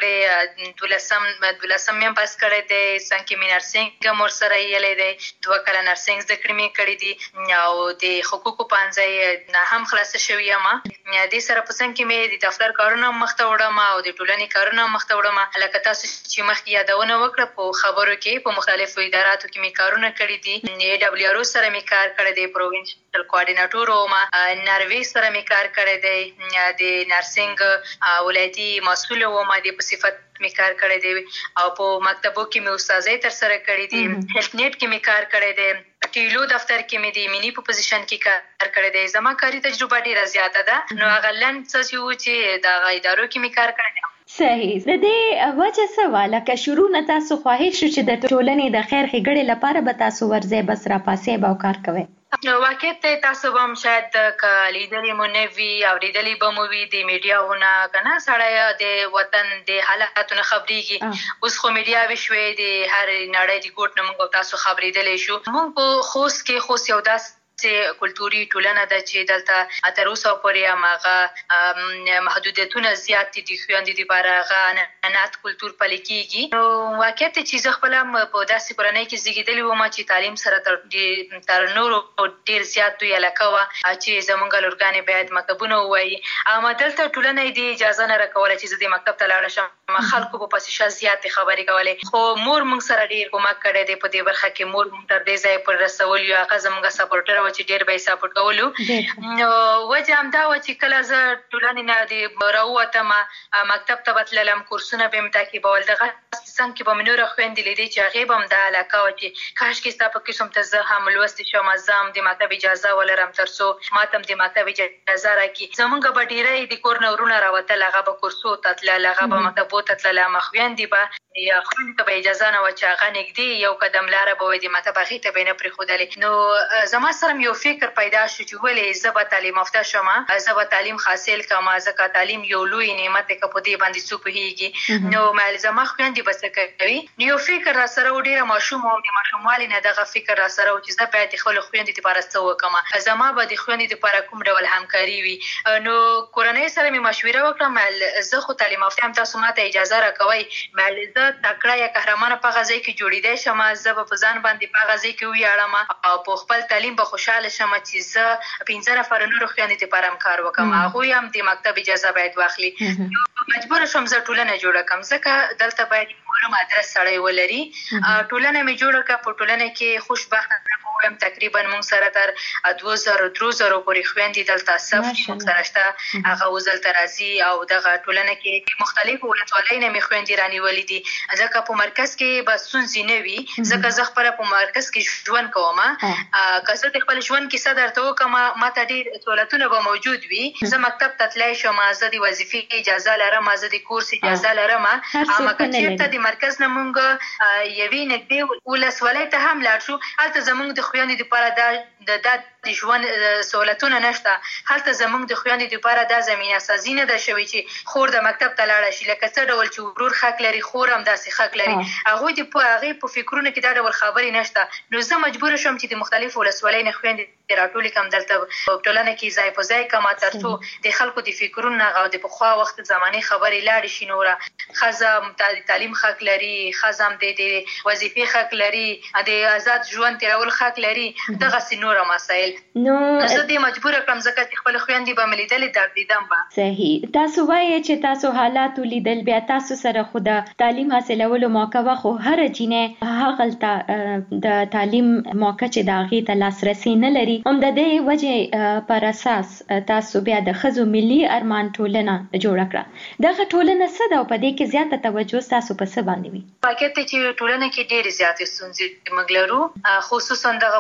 کړې 12 مې پاس کړی دی. څنګه کې مې نرسنګ هم ورسره یلی دی. 2 کاله نرسنګ زده کړې مې کړي دي او د حقوقو پوهنځی نه هم خلاصه شوې یم. د سره په څنګ کې مې د دفتر کارونه مخته وړم او د ټولنې کارونه مخته وړم. لکه تاسو چې مخکې یادونه وکړه په خبرو کې په مختلفو اداراتو کې مې کارونه کړي دي. AWRO سره مې کار کړی دی، پروینشل کوارډینیټور وم. ناروې سره مې کار کړی دی، د نرسنګ ولایتي مسؤل وم، د په صفت مې کار کړی دی. او په مکتبو کې مې استادۍ تر سره کړي دي. هیلث نیټ کې مې کار کړی دی. ټیلو دفتر کې مې د مینی په پوزیشن کې کار کړی دی. زما کاري تجربه ډیره زیاته ده. نو هغه لنډ څه چې د ادارو کې مې کار کړی دی. صحیح. د دې وجه څه وه؟ لکه شروع نه تاسو خواهش شو چې د ټولنې د خیر ښېګړې لپاره به تاسو ورځئ، بس راپاسئ به او کار کوئ؟ واقعیت تاسو به هم شاید که لیدلې مو نه وي او لیدلې به مو وي د میډیاونه، که نه سړی د وطن د حالاتو نه خبرېږي. اوس خو میډیاوې شوې، د هر نړۍ د ګوټ نه موږ تاسو خبرېدلی شو. موږ په خوست یو داسې کلتوري ټولنه ده چې دلته تر اوسه پورې هماغه محدودیتونه زیات دي. د خویندو دپاره هغه عنعنات کلتور پلی کېږي. نو واقعیت چې زه خپله په داسې کورنۍ کې زېږېدلې وم چې تعلیم سره تر نورو ډېر زیات دوی علاقه وه چې زموږ لورګانې باید مکتبونه ووایي. اما دلته ټولنه یې دې اجازه نه راکوله چې زه دې مکتب ته لاړه شم. خلکو په پسې ښه زیاتې خبرې کولې، خو مور موږ سره ډېر کومک کړی دی په دې برخه کې. مور موږ تر دې ځایه پورې رسولي یو، هغه زموږ سپورټر چې ډېر به یې سپورټ کولو. نو وجه همدا وه چې کله زه ټولنې نه راووتم، مکتب ته به تللم، کورسونه به مې تعقیبول. دغه څنګ کې به مې نوره خویندې لیدې چې هغې به هم دا علاقه وه چې کاشکې ستا په قسم ته زه هم لوستې شم، زه هم د مکتب اجازه ولرم تر څو ما ته هم د مکتب اجازه راکړي. زمونږ به ډېری د کور نه ورونه راوتل، هغه به کورسو ته تلل، هغه به مکتبو ته تلل. اما خویندې به یا خویندو ته به اجازه نه وه چې هغه نږدې یو قدم لاره به وي د مکتب، هغې ته به یې نه پرېښودلې. نو زما سره یو فکر پیدا شو چې ولې زه به تعلیم یافته شم، زه به تعلیم حاصل کړم، ځکه تعلیم یو لوی نعمت دی که په دې باندې څوک پوهېږي. نو زما خویندې به څه کوي؟ نو یو فکر را سره و، ډېره ماشوم وم، د ماشوموالي نه دغه فکر را سره و چې زه باید د خپلو خویندو دپاره څه وکړم، زما به د خویندو دپاره کوم ډول همکاري وي. نو کورنۍ سره مې مشوره وکړم، زه خو تعلیم یافته یم، تاسو ما ته اجازه راکوئ، زه تکړه یا قهرمانه په هغه ځای کې جوړېدی شم، زه به په ځان باندې په هغه ځای کې وویاړم او په خپل تعلیم به خوشحاله شم چې زه 15 نفره نورو خویندو دپاره هم کار وکړم، هغوی هم د مکتب اجازه باید واخلي. مجبوره شوم زه ټولنه جوړه کړم، ځکه دلته باید معلوم ادرس سړی ولري. ټولنه مې جوړه کړه. په ټولنه کې خوشبخته ویم، تقریبا موږ سره تر 2000 پورې خویندې دلته صف موږ سره شته، هغه اوس دلته راځي. او دغه ټولنه کې مختلفو ولسوالۍ نه مې خویندې رانیولې دي، ځکه په مرکز کې به ستونزې نه وي، ځکه زه خپله په مرکز کې ژوند کوم. که زه د خپل ژوند کیسه درته وکړم، ما ته ډېر سهولتونه به موجود وي. زه مکتب ته تللی شم، زه د وظیفې اجازه لرم، زه د کورس اجازه لرم. اما که چېرته د مرکز نه مونږ یوې نږدې ولسوالۍ ته هم لاړ شو، هلته زمونږ د خویندو دپاره دا د ژوند سہولتونه نشته، هلته زموږ د خویندې لپاره دا زمینه سازي نه ده شوې چې خور د مکتب ته لاړه شي، لکه څه ډول چې ورور حق لري خور هم داسې حق لري. هغوی په فکرونو کې دا ډول خبرې نشته. نو زه مجبوره شوم چې د مختلفو ولسوالیو نه خویندې راټولې کړم دلته په ټولنه کې ځای په ځای کړم، تر څو د خلکو د فکرونو او د پخوا وخت زمانې خبرې لاړې شي. نوره ښځه د تعلیم حق لري، ښځه هم د وظیفې حق لري، د آزاد ژوند تېرول حق لري، دغسې نوره مسایل. نو زه دې مجبوره کړم ځکه چې خپلې خویندې به مې لیدلې دردېدم به. صحیح. تاسو وایئ چې تاسو حالات ولیدل، بیا تاسو سره خو د تعلیم حاصلولو موقع وه، خو هره جینۍ هغلته د تعلیم موقع چې د هغې ته لاسرسی نه لري. هم د دې وجې پر اساس تاسو بیا د ښځو ملي ارمان ټولنه جوړه کړه. دغه ټولنه څه ده او په دې کې زیاته توجه ستاسو په څه باندې وي؟ واقعیت دی چې ټولنه کې ډېرې زیاتې ستونزې موږ لرو، خصوصا دغه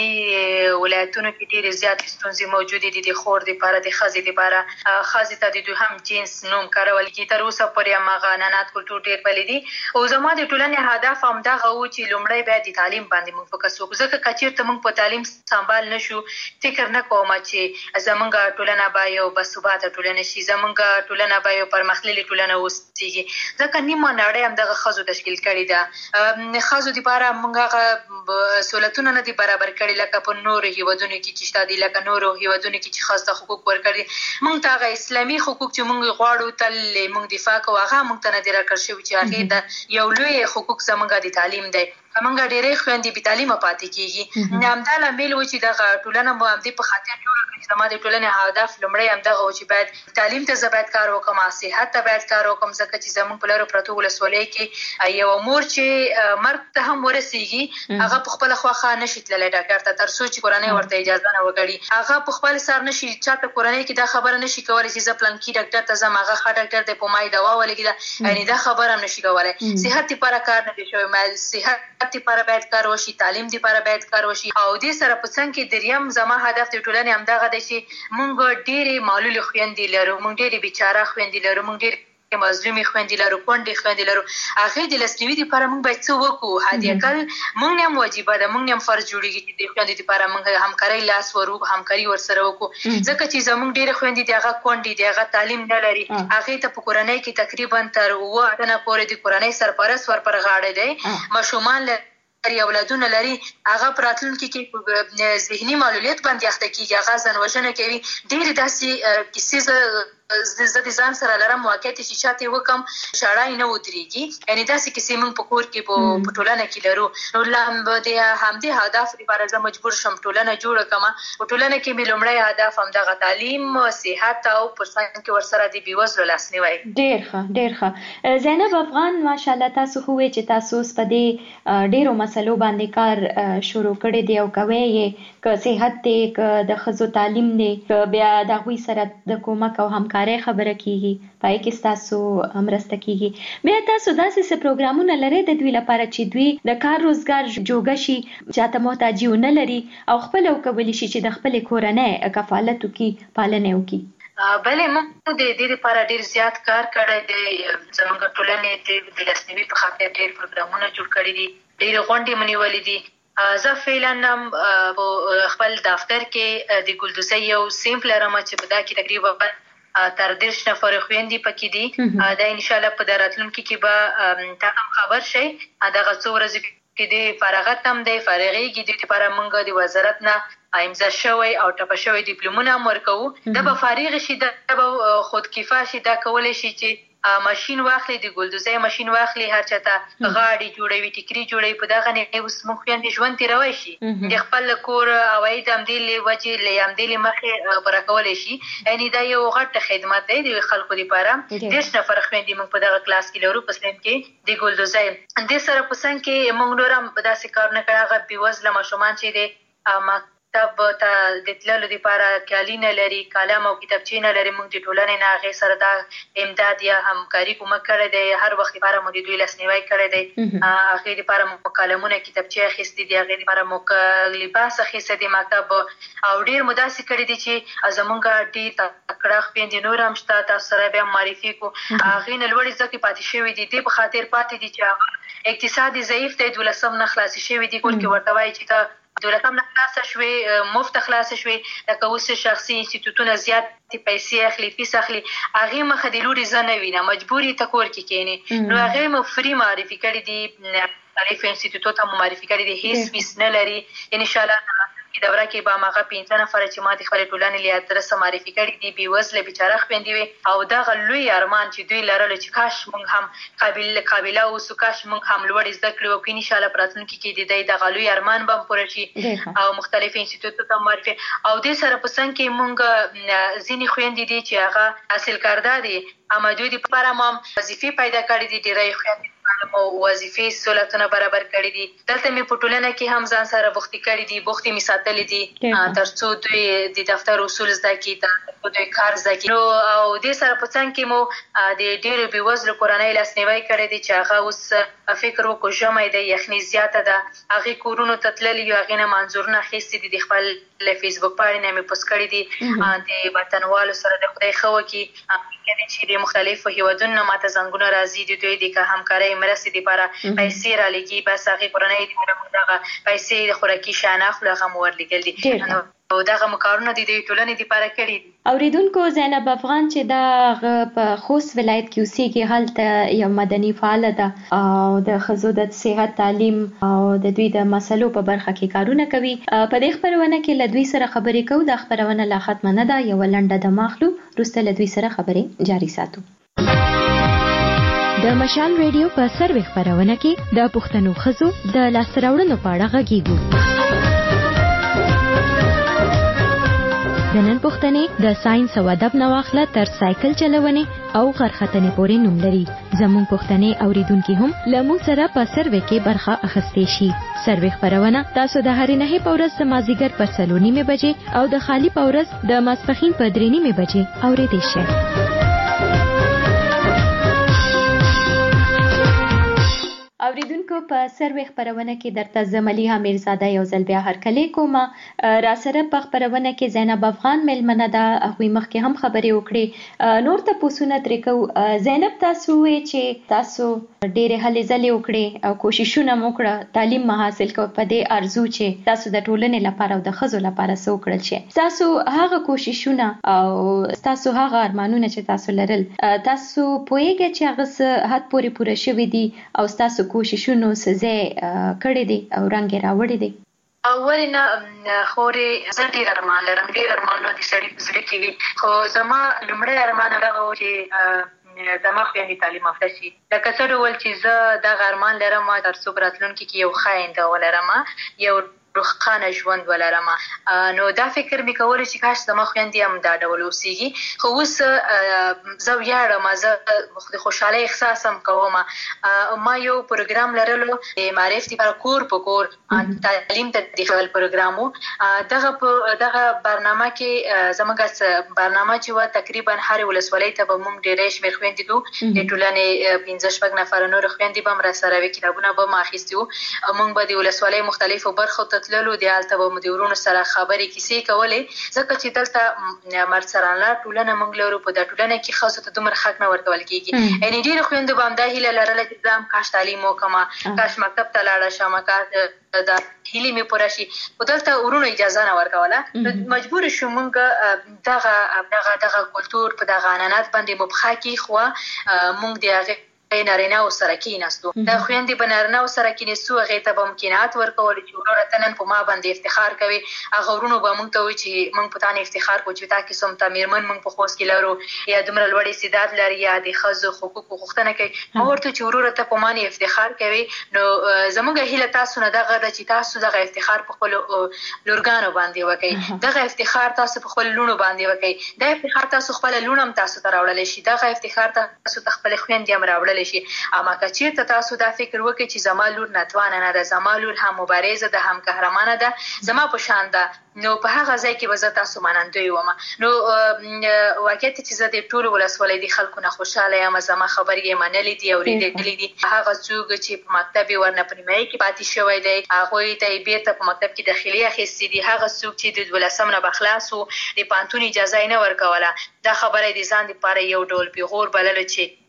پښتني ولایتونو کې ډېرې زیاتې ستونزې موجودې دي. د خور دپاره، د ښځې دپاره، ښځې ته د دوهم جنس نوم کارول کېږي. تر اوسه پورې هماغه عنعنات کلتور ډېر پلي دي. او زما د ټولنې هدف همدغه و چې لومړی باید د تعلیم باندې موږ فوکس وکړو، ځکه که چېرته موږ په تعلیم سنبال نه شو، فکر نه کوم چې زموږ ټولنه به یو باثباته ټولنه شي، زموږ ټولنه به یو پرمختللې ټولنه اوسېږي. ځکه نیمه نړۍ همدغه ښځو تشکیل کړې ده. ښځو دپاره موږ هغه سهولتونه نه دي برابر کړي لکه په نورو هېوادونو کې چې شته دي، لکه نورو هېوادونو کې چې ښځو ته حقوق ورکړي. موږ ته هغه اسلامي حقوق چې موږ غواړو تل موږ دفاع کوو، هغه موږ ته نه دي راکړل شوي چې هغې د یو لوی حقوق زموږ د تعلیم دی. موږ ډېرې خویندې بې تعلیمه پاتې کېږي. همدا لامل و چې دغه ټولنه مو همدې په خاطر جوړه کړه چې زما د ټولنې هدف لومړی همدغه و چې باید تعلیم ته زه باید کار وکړم، صحت ته باید کار وکړم، ځکه چې زموږ په لرو پرتو ولسوالیو کې یوه مور چې مرګ ته هم ورسېږي، هغه په خپله خوښه نشي تللی ډاکټر ته، تر څو چې کورنۍ ورته اجازه نه وکړي. هغه په خپل سر نشي چاته کورنۍ کې دا خبره نشي کولی چې زه پلانکي ډاکټر ته ځم، هغه ښه ډاکټر دی په ما یې دوا ولګېده، یعنې دا خبره هم نشي کولی. صحت دپاره کار نه دی شوی، صحت دپاره باید کار وشي، تعلیم دپاره باید کار وشي. او دې سره په څنګ کې دریم زما هدف د ټولنې همدغه دی چې موږ ډېرې معلولې خویندې لرو، موږ ډېرې بیچاره خویندې لرو، موږ ډېرې مظلومې خویندې لرو، کونډې خویندې لرو. هغې د لاسنیوي دپاره موږ باید څه وکړو؟ حداقل موږ نه هم واجبه ده، موږ نه هم فرض جوړېږي چې د خویندې دپاره موږ همکارۍ لاس همکاري ورسره وکړو، ځکه چې زموږ ډېرې خویندې دي هغه کونډې دي، هغه تعلیم نه لري. هغې ته په کورنۍ کې تقریبا تر 7 تنه پورې د کورنۍ سرپرست ور پر غاړه دی، ماشومان لري، اولادونه لري. هغه په راتلونکي کې ذهني معلولیت باندې اخته کېږي، هغه ځان وژنه کوي. ډېرې داسې کیسې زه د ځان سره لرم، واقعیت چې چاته یې وکړم شړای نه ودرېږي. یعنې داسې کیسې موږ په کور کې په ټولنه کې لرو. نو د همدې هدف لپاره زه مجبور شم ټولنه جوړه کړم. په ټولنه کې مې لومړی هدف همدغه تعلیم، صحت او په څنګ کې ورسره د بېوزلو لاسنیوی. ډېر ښه، ډېر ښه. زینب افغان، ماشاءالله تاسو خو وایئ چې تاسو اوس په دې ډېرو مسلو باندې کار شروع کړی دی او کوئ یې، که صحت دی، که د ښځو تعلیم دی، که بیا د هغوی سره د کومک او همکارۍ خبره کېږي، پای کې ستاسو مرسته کېږي. بیا تاسو داسې څه پروګرامونه لرئ د دوی لپاره چې دوی د کار روزګار جوګه شي، چاته محتاجي ونه لري او خپله وکولی شي چې د خپلې کورنۍ کفالت وکړي، پالنه وکړي؟ بلې موږ د دې لپاره ډېر زیات کار کړی دی. زموږ ټولنې د لاسنیوي په خاطر ډېر پروګرامونه جوړ کړي دي، ډېرې غونډې مو نیولې دي. زه فعلا هم په خپل دفتر کې د ګلدوزۍ یو صنف لرم چې په دا کې تقریبا تر 10 نفر خویندې پکې دي. دا انشاءالله په راتلونکي کې به تا هم خبر شئ. دغه څو ورځې کې د فراغت هم دی، فارغېږي. دې لپاره موږ د وزارت نه امضا شوی او ټاپه شوی ډیپلومونه هم ورکوو. دا به فارغ شي، دا به خودکفا شي، دا کولی شي چې ماشین واخلي، د ګلدوزۍ ماشین واخلي، هر چاته غاړې جوړوي، ټیکري جوړوي. په دغه نه اوس موږ خویندې ژوند تېروی شي، د خپل کور عواید همدې له وجې له همدې له مخې پوره کولی شي. یعنې دا یو غټ خدمت دی د خلکو لپاره. 10 نفر خویندې موږ په دغه کلاس کې لرو په صنف کې د ګلدوزۍ. دې سره په څنګ کې موږ نور هم داسې کارونه کړي. هغه بېوزله ماشومان چې د مکتب ته د تللو دپاره کالي نه لري، قلم او کتابچې نه لري، موږ د ټولنې نه هغې سره دا امداد یا همکاري کومک کړی دی. هر وخت لپاره مو د دوی لاسنیوی کړی دی. هغې دپاره مو قلمونه، کتابچې اخیستې دي، هغې دپاره مو لباس اخیستی دی مکتب. او ډېر مو داسې کړي دي چې زموږ ډېر تکړه خویندې نور هم شته، تاسو سره بیا معرفي کړو. هغې نه لوړې زده کړې پاتې شوي دي، دې په خاطر پاتې دي چې هغه اقتصاد ضعیف دی، 12 نه خلاصې شوي دي. کور کې ورته وایي چې ته دولت هم خلاص شوي مفت خلاص شوي لکه اوس شخصي انسټیټوټونه زیات پیسې اخلي فیس اخلي هغه مخه د لوري ځنه وینه مجبوري تکور کې کینی نو هغه مو فری معرفي کړی دي تعریف انسټیټوټ هم معرفي کړی دي هیڅ فیس نه لري ان شاء الله کی دوره کې به ماغه 15 نفر چې ما د خپل ټولنې له ادرس معرفي کړی دي بي وسله بیچاره خويندې وي او دا غلوی ارمان چې دوی لرل چې کاش مونږ هم قابله او سکاش مونږ هم لوړ زده کړو او ان شاء الله پراتونکو کې د غلوی ارمان به پوره شي او مختلف انسټیټوټ ته معرفي او د سره پسند کې مونږ ځینی خويندې دي چې هغه حاصل کړدا دي اما دوی د لپاره مام وظیفه پیدا کړې دي ډیرې خويندې او وظیفې سہولتونه برابر کړې دي دلته می پټولنه کې هم ځان سره بوختي کړې دي بوختي می ساتلې دي ترڅو دوی د دفتر اصول زده کی ترڅو دوی کار زده کی او د سره پڅنګ کې مو د ډېر بیوزل کورنۍ لاسنیوي کړې دي چې هغه اوس فکر وکړو جمعې د یخني زیاته ده هغه کورونو تتللی یو هغه نه منظورونه خېستې دي د خپل فیسبوک باندې نه می پوسټ کړې دي د وطنوالو سره د خدای خو کې چې د مختلفو هیوادونو ماته زنګونه راځي د دوی د همکارۍ مرستې لپاره پیسې را لګي بس هغه کورنۍ د موږ پیسې د خوراکي شانه خلغه مور لګل دي او دغه مکارونه د ټولنې لپاره کړی دي اوریدونکو زینب افغان چې دا په خوست ولایت کې اوسېږي هلته یو مدني فعال ده او د ښځو د صحت تعلیم او د دوی د مسلو په برخه کې کارونه کوي په دې خبرونه کې له دوی سره خبرې کوو د خبرونه لا ختمه نه ده یو لنډه د ماخلو وروسته له دوی سره خبرې جاري ساتو د مشال ریډیو په سروي خبرونه کې د پښتنو ښځو د لاسراوړنو په اړه غږیږو د نن پښتنې د ساينس او ادب نواخله تر سایکل چلونې او غرختنې پورې نوم لري زموږ پښتنې اوریدونکو هم لمو سره په سروي کې برخه اخیستې شي سروي خبرونه تاسو د هرې نه په ورځ د مازیګر په 3:30 بجې او د خالی په ورځ د ماسپخین په 3:30 بجې اوریدئ شئ اوریدونکو په سروي خبرونه کې درته زملیها میرزاده یو ځل بیا هرکلی کوم را سره په خبرونه کې زینب افغان ملمنه ده هغه مخکې هم خبرې وکړي نور ته پوښتنه ترې کو زینب تاسو چې تاسو ډېرې هلې ځلې وکړي او کوششونه وکړه تعلیم حاصل کو په دې ارزو چې تاسو د ټولنې لپاره او د ښځو لپاره څه وکړل شي تاسو هغه کوششونه او تاسو هغه ارمانونه چې تاسو لرل تاسو پوهیږئ چې هغه حد پورې پوره شوي دي او تاسو کوششونو سزا کړې دي او رنګ راوړې دي اولنا خوري زړه ارمان لرم ډېر ارمان دي سړي په زړه کې خو زما لمړی ارمان هغه و چې زما خويندې تعلیم یافته شي لکه څه ډول چې زه د ارمان لرم تر څو راتلونکي کې یو خاينده ولرم یو روخانه ژوند ولرم نو دا فکر می کول چې کاش زما خويندې هم دا ډول اوسېږي خو اوس زه ویاړم زه د خوشاله احساس هم کوم ما یو پروګرام لرلو د معرف لپاره کور په کور تعلیم ته د خپل پروګرامو دغه برنامه کې زموږ برنامه چې و تقریبا هر ولسوالۍ ته به موږ ډېرې شمېر خويندې دو د ټولنې 15 نفر نور خويندې به هم را سره وي کتابونه به ما اخیستي وو موږ به د ولسوالۍ مختلفو برخو تللو د حالت به مدیرونو سره خبرې کیسې کولې ځکه چې دلته مرسرانه ټولنه موږ لرو په د ټولنه کې خاصه ته دومره حق نه ورکول کیږي یعنی ډېر خويندو به هم دا هیله لرله چې ځم کاش تعلیم وکما کاش مکتب ته لاړ شم کاش دا هیله می پوره شي په دلته ورونو اجازه نه ورکوله مجبور شو موږ دغه کلچر په دغه عنعنات باندې مبخا کی خو موږ دغه نارینه او سره کېناستو دا خويندې په نارینه او سره کېناستو هغه ته به ممکنات ورکول چې ورور تنن په ما باندې افتخار کوي هغه ورونو به موږ ته وي چې موږ په تانه افتخار کوو چې تا کې سم تامیرمن موږ په خوست کې لرو یا دومره لوړ استعداد لري یا د ښځو حقوق غوښتنه کوي ما ورته چې ورور ته په معنی افتخار کوي نو زموږ هیله تاسو نه دغه چې تاسو دغه افتخار په خپل لورګانو باندې وکړي دغه افتخار تاسو په خپل لونو باندې وکړي دا افتخار تاسو خپل لونم تاسو ته راوړل شي دغه افتخار تاسو ته خپل خويندې هم راوړل شي اما کچیر ته تاسو دا فکر وکړئ چې زما لور نتوانه نه ده زما لور هم مبارزه ده هم قهرمانه ده زما په شان ده نو په هغه ځای کې وزه تاسو مانندوی ومه نو واقعیت چې زه د ټولو ولسوالۍ د خلکو نه خوشاله یم زما خبرې یې منلې دي اورېدلې دي هغه څوک چې په مکتب ورنه پریمري کې پاتې شوی دی هغوی ته یې بیرته په مکتب کې داخلي اخیستې دي هغه څوک چې د 12 نه بخلاص و د پانتون اجازه یې نه ورکوله دا خبره د ځان لپاره یو ډول پیغور بللو چې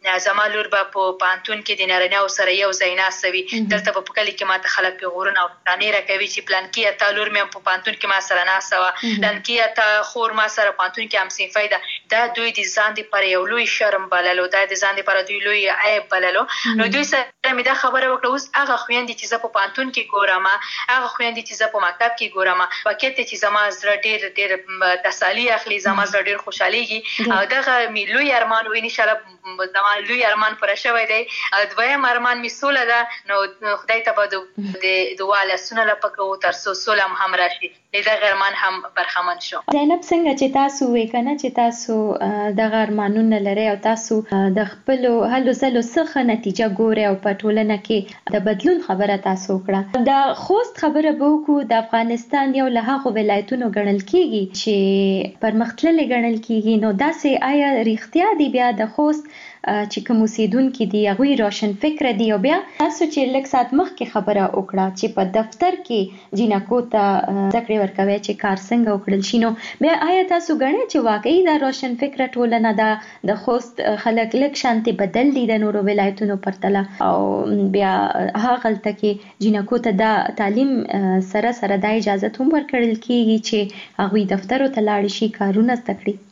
زمالور به په پانتون کې د نارینه سره یو ځای ناسوي دلته په کلی کې ماته خلک پیغورونه او تانې راکوي چې پلان کې تا لور مې په پانتون کې ما سره ناسوه پلان کې تا خور ما سره پانتون کې هم سین فایده دا دوی د ځان لپاره یو لوی شرم بللو دا د ځان لپاره دوی لوی عیب بللو نو دوی سره مې دا خبره وکړه اوس هغه خويندې چې زه په پانتون کې ګورم هغه خويندې چې زه په مکتب کې ګورم پکې چې زما زړه ډېر تسالي اخلي زما زړه ډېر خوشاليږي او دغه مې لوی ارمان وي ان شاء الله زما لوی ارمان پر شوی دی دویم ارمان می سوله ده نو خدای ته به د دعا لاسونه لپاره تر څو سوله هم راشي دغه ارمان هم برخمن شو. زینب څنګه چې تاسو وې کنه چې تاسو دغه ارمانونه لري او تاسو د خپل هلو زلو څخه نتیجه ګوري او په ټولنه کې د بدلون خبره تاسو کړه د خوست خبره به وکړو د افغانستان یو له هغو ولایتونو ګڼل کیږي چې پرمختللي ګڼل کیږي نو داسې آیا ریښتیا دی بیا د خوست چې کوم اوسیدونکو دي هغوی روشن فکر دي او بیا تاسو چې لږ ساعت مخکې خبره وکړه چې په دفتر کې جینکو ته ذکر ورکوي چې کار څنګه وکړل شي نو بیا آیا تاسو ګڼئ چې واقعي دا روشن فکر ټولنه ده د خوست خلک لږ شانتي بدل دي د نورو ولایتونو پرتله او بیا هغلته کې جینکو ته دا تعلیم سره سره د اجازه هم ورکړل کیږي چې هغوی دفترو ته لاړ شي کارونه زده کړي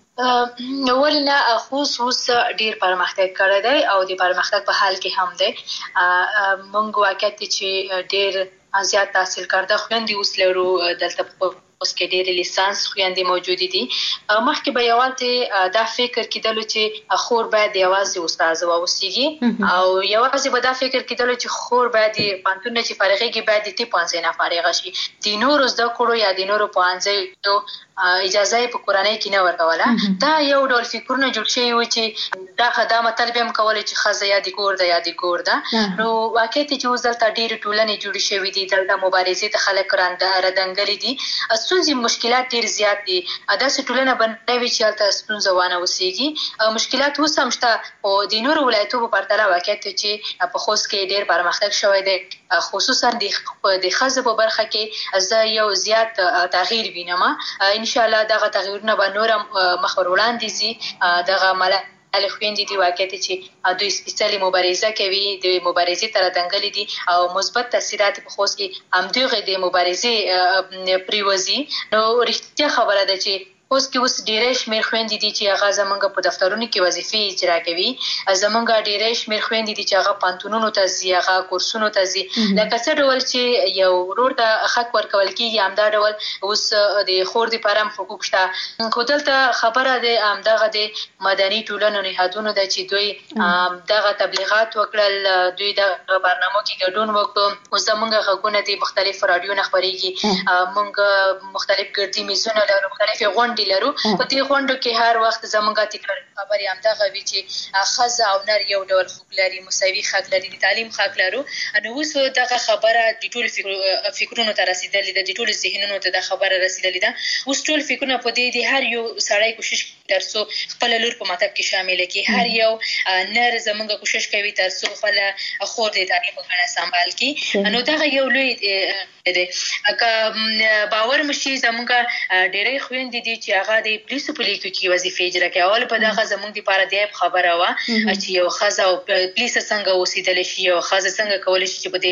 ولنه خوست ډیر پرمختګ کړی دی او د پرمختګ په حال کې هم دی موږ واقعیت چې ډیر زیات تحصیل کرده خويندې اوس لرو دلته اوس کې ډېر لیسانس خويندې موجود دي مخکې به یوازې دا فکر کېدلو چې خور باید یوازې استاد واوسېږي او یوازې به دا فکر کېدلو چې خور باید پانتون چې فارغېږي باید د پانځه نه فارغ شي د نورو زده کړو یا د نورو پانځه اجازه په کورنۍ کې نه ورکوله دا یو ډول فکرونه جوړ شوي و چې دا خدامه طالب هم کولای چې خزه یا د کور ده یا د کور ده نو واقعیت چې اوس دلته ډېر ټولنې جوړې شوې دي دلته مبارزې ته خلک راندنګلي دي ستونزې مشکلات ډېر زیات دي داسې ټولنه به نه وي چې هلته ستونزه وانه اوسېږي مشکلات اوس هم شته خو د نورو ولایتو په پرتله واقعیت چې په خوست کې ډېر پرمختګ شوی دی خصوصا د ښځو په برخه کې زه یو زیات تغییر وینم ان شاء الله دغه تغیرونه به نور مخ ور وړاندې ځي دغه ملالۍ خويندې دي واقعیت چې دوی سپېڅلې مبارزه کوي د مبارزې تر دنګلې دي او مثبت تاثیرات په خوست کې همدغه د مبارزې پریوزي نو رښتیا خبره ده چې اوس کې اوس ډېرې شمېر خويندې دي چې هغه زمونږ په دفترونو کې وظیفې اجرا کوي زمونږ ډېرې شمېر خويندې دي چې هغه پانتونونو ته ځي هغه کورسونو ته ځي لکه څه ډول چې یو ورور ته حق ورکول کېږي همدا ډول اوس د خور دپاره هم حقوق شته خو دلته خبره د همدغه د مدني ټولنو نهادونو ده چې دوی دغه تبلیغات وکړل دوی دغه برنامو کې ګډون وکړو اوس زمونږ غږونه د مختلفو راډیو نه خپرېږي موږ مختلف ګردي میزونه لرو مختلفې غونډې لرو په دې غونډو کې هر وخت زمونږ تکراري خبرې همدغه وي چې ښځه او نر یو ډول حقوق لري مساوي حق لري د تعلیم حق لرو نو اوس دغه خبره د ټولو فکرونو ته رسېدلې ده د ټولو ذهنونو ته دا خبره رسېدلې ده اوس ټول فکرونه په دې د هر یو سړی کوشش تر څو خپل لور په مکتب کې شامل کړي هر یو نر زمونږ کوشش کوي تر څو خپل خور د تعلیم په ګڼه سمبال کړي نو دغه یو لوی دی که باور مشي زمونږ ډېرې خويندې دي چې هغه د پولیسو په لیکو کې وظیفې اجرا کوي اول په دغه زمونږ دپاره د عیب خبره وه چې یو ښځه او پولیس څنګه اوسېدلی شي یو ښځه څنګه کولی شي چې په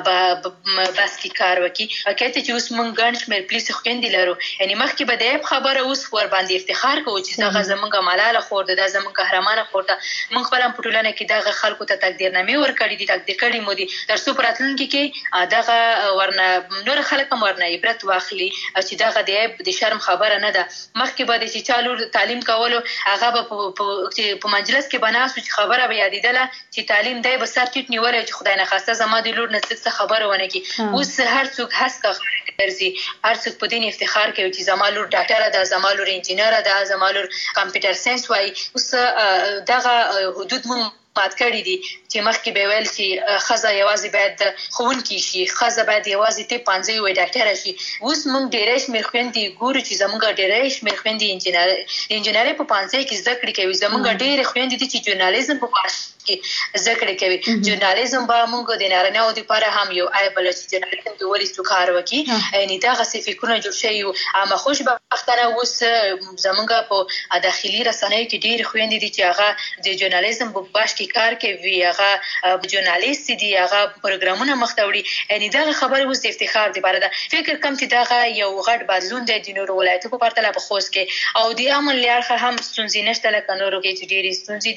دې بس کې کار وکړي واقعیت چې اوس موږ ګڼ شمېر پولیسو خویندې لرو یعنې مخکې به د عیب خبره اوس ورباندې افتخار کوو چې دغه زمونږ ملاله خور ده دا زمونږ قهرمانه خور ده موږ خپله په ټولنه کې دغه خلکو ته تقدیرنامې ورکړي دي تقدیر کړي مو دي تر څو په راتلونکي کې دغه ورنه نور خلک هم ورنه عبرت واخلي چې دغه د عیب د شرم خبره نه ده مخکې به د چې چا لور تعلیم کولو هغه به په مجلس کې به ناست و چې خبره به یادېدله چې تعلیم دی به سر ټیټ نیولی چې خدای نخواسته زما د لور نه څه خبره ونه کړي اوس هر څوک هسکه ګرځي هر څوک په دین افتخار کوي چې زما لور ډاکټره ده زما لور انجینره ده زما لور کمپیوټر ساینس وایي اوس دغه حدود موږ مات کړی دي چې مخکې به ویل چې خزه یوازې باید خوونکی شي، خزه باید یوازې ته پانځي وي ډاکټر شي. اوس موږ ډېرې شمېر خويندې ګورو چې زموږ ډېرې شمېر خويندې انجینري په پانځي کې زده کړې کوي. زموږ ډېرې خويندې دي چې ژورنالیزم په پاش کې زده کړې کوي. ژورنالیزم به موږ د نارینه او د لپاره هم یو ایبل چې ژورنالیزم د ورستو کار وکي. یعنی دا غسي فکرونه جوړ شي او اما خوشبختانه اوس زموږ په داخلي رسنیو کې ډېر خويندې دي چې هغه د ژورنالیزم په باش کې کار کوي، هغه ژورنالیست دي، هغه پروګرامونه مختوړي. یعنی دا خبره اوس د افتخار دی بار ده. فکر کوم چې دا یو غټ بدلون دی د نورو ولایتونو په پرتله په خوست کې او د امن لارخه هم ستونزې نشته لکه نورو کې چې ډېرې ستونزې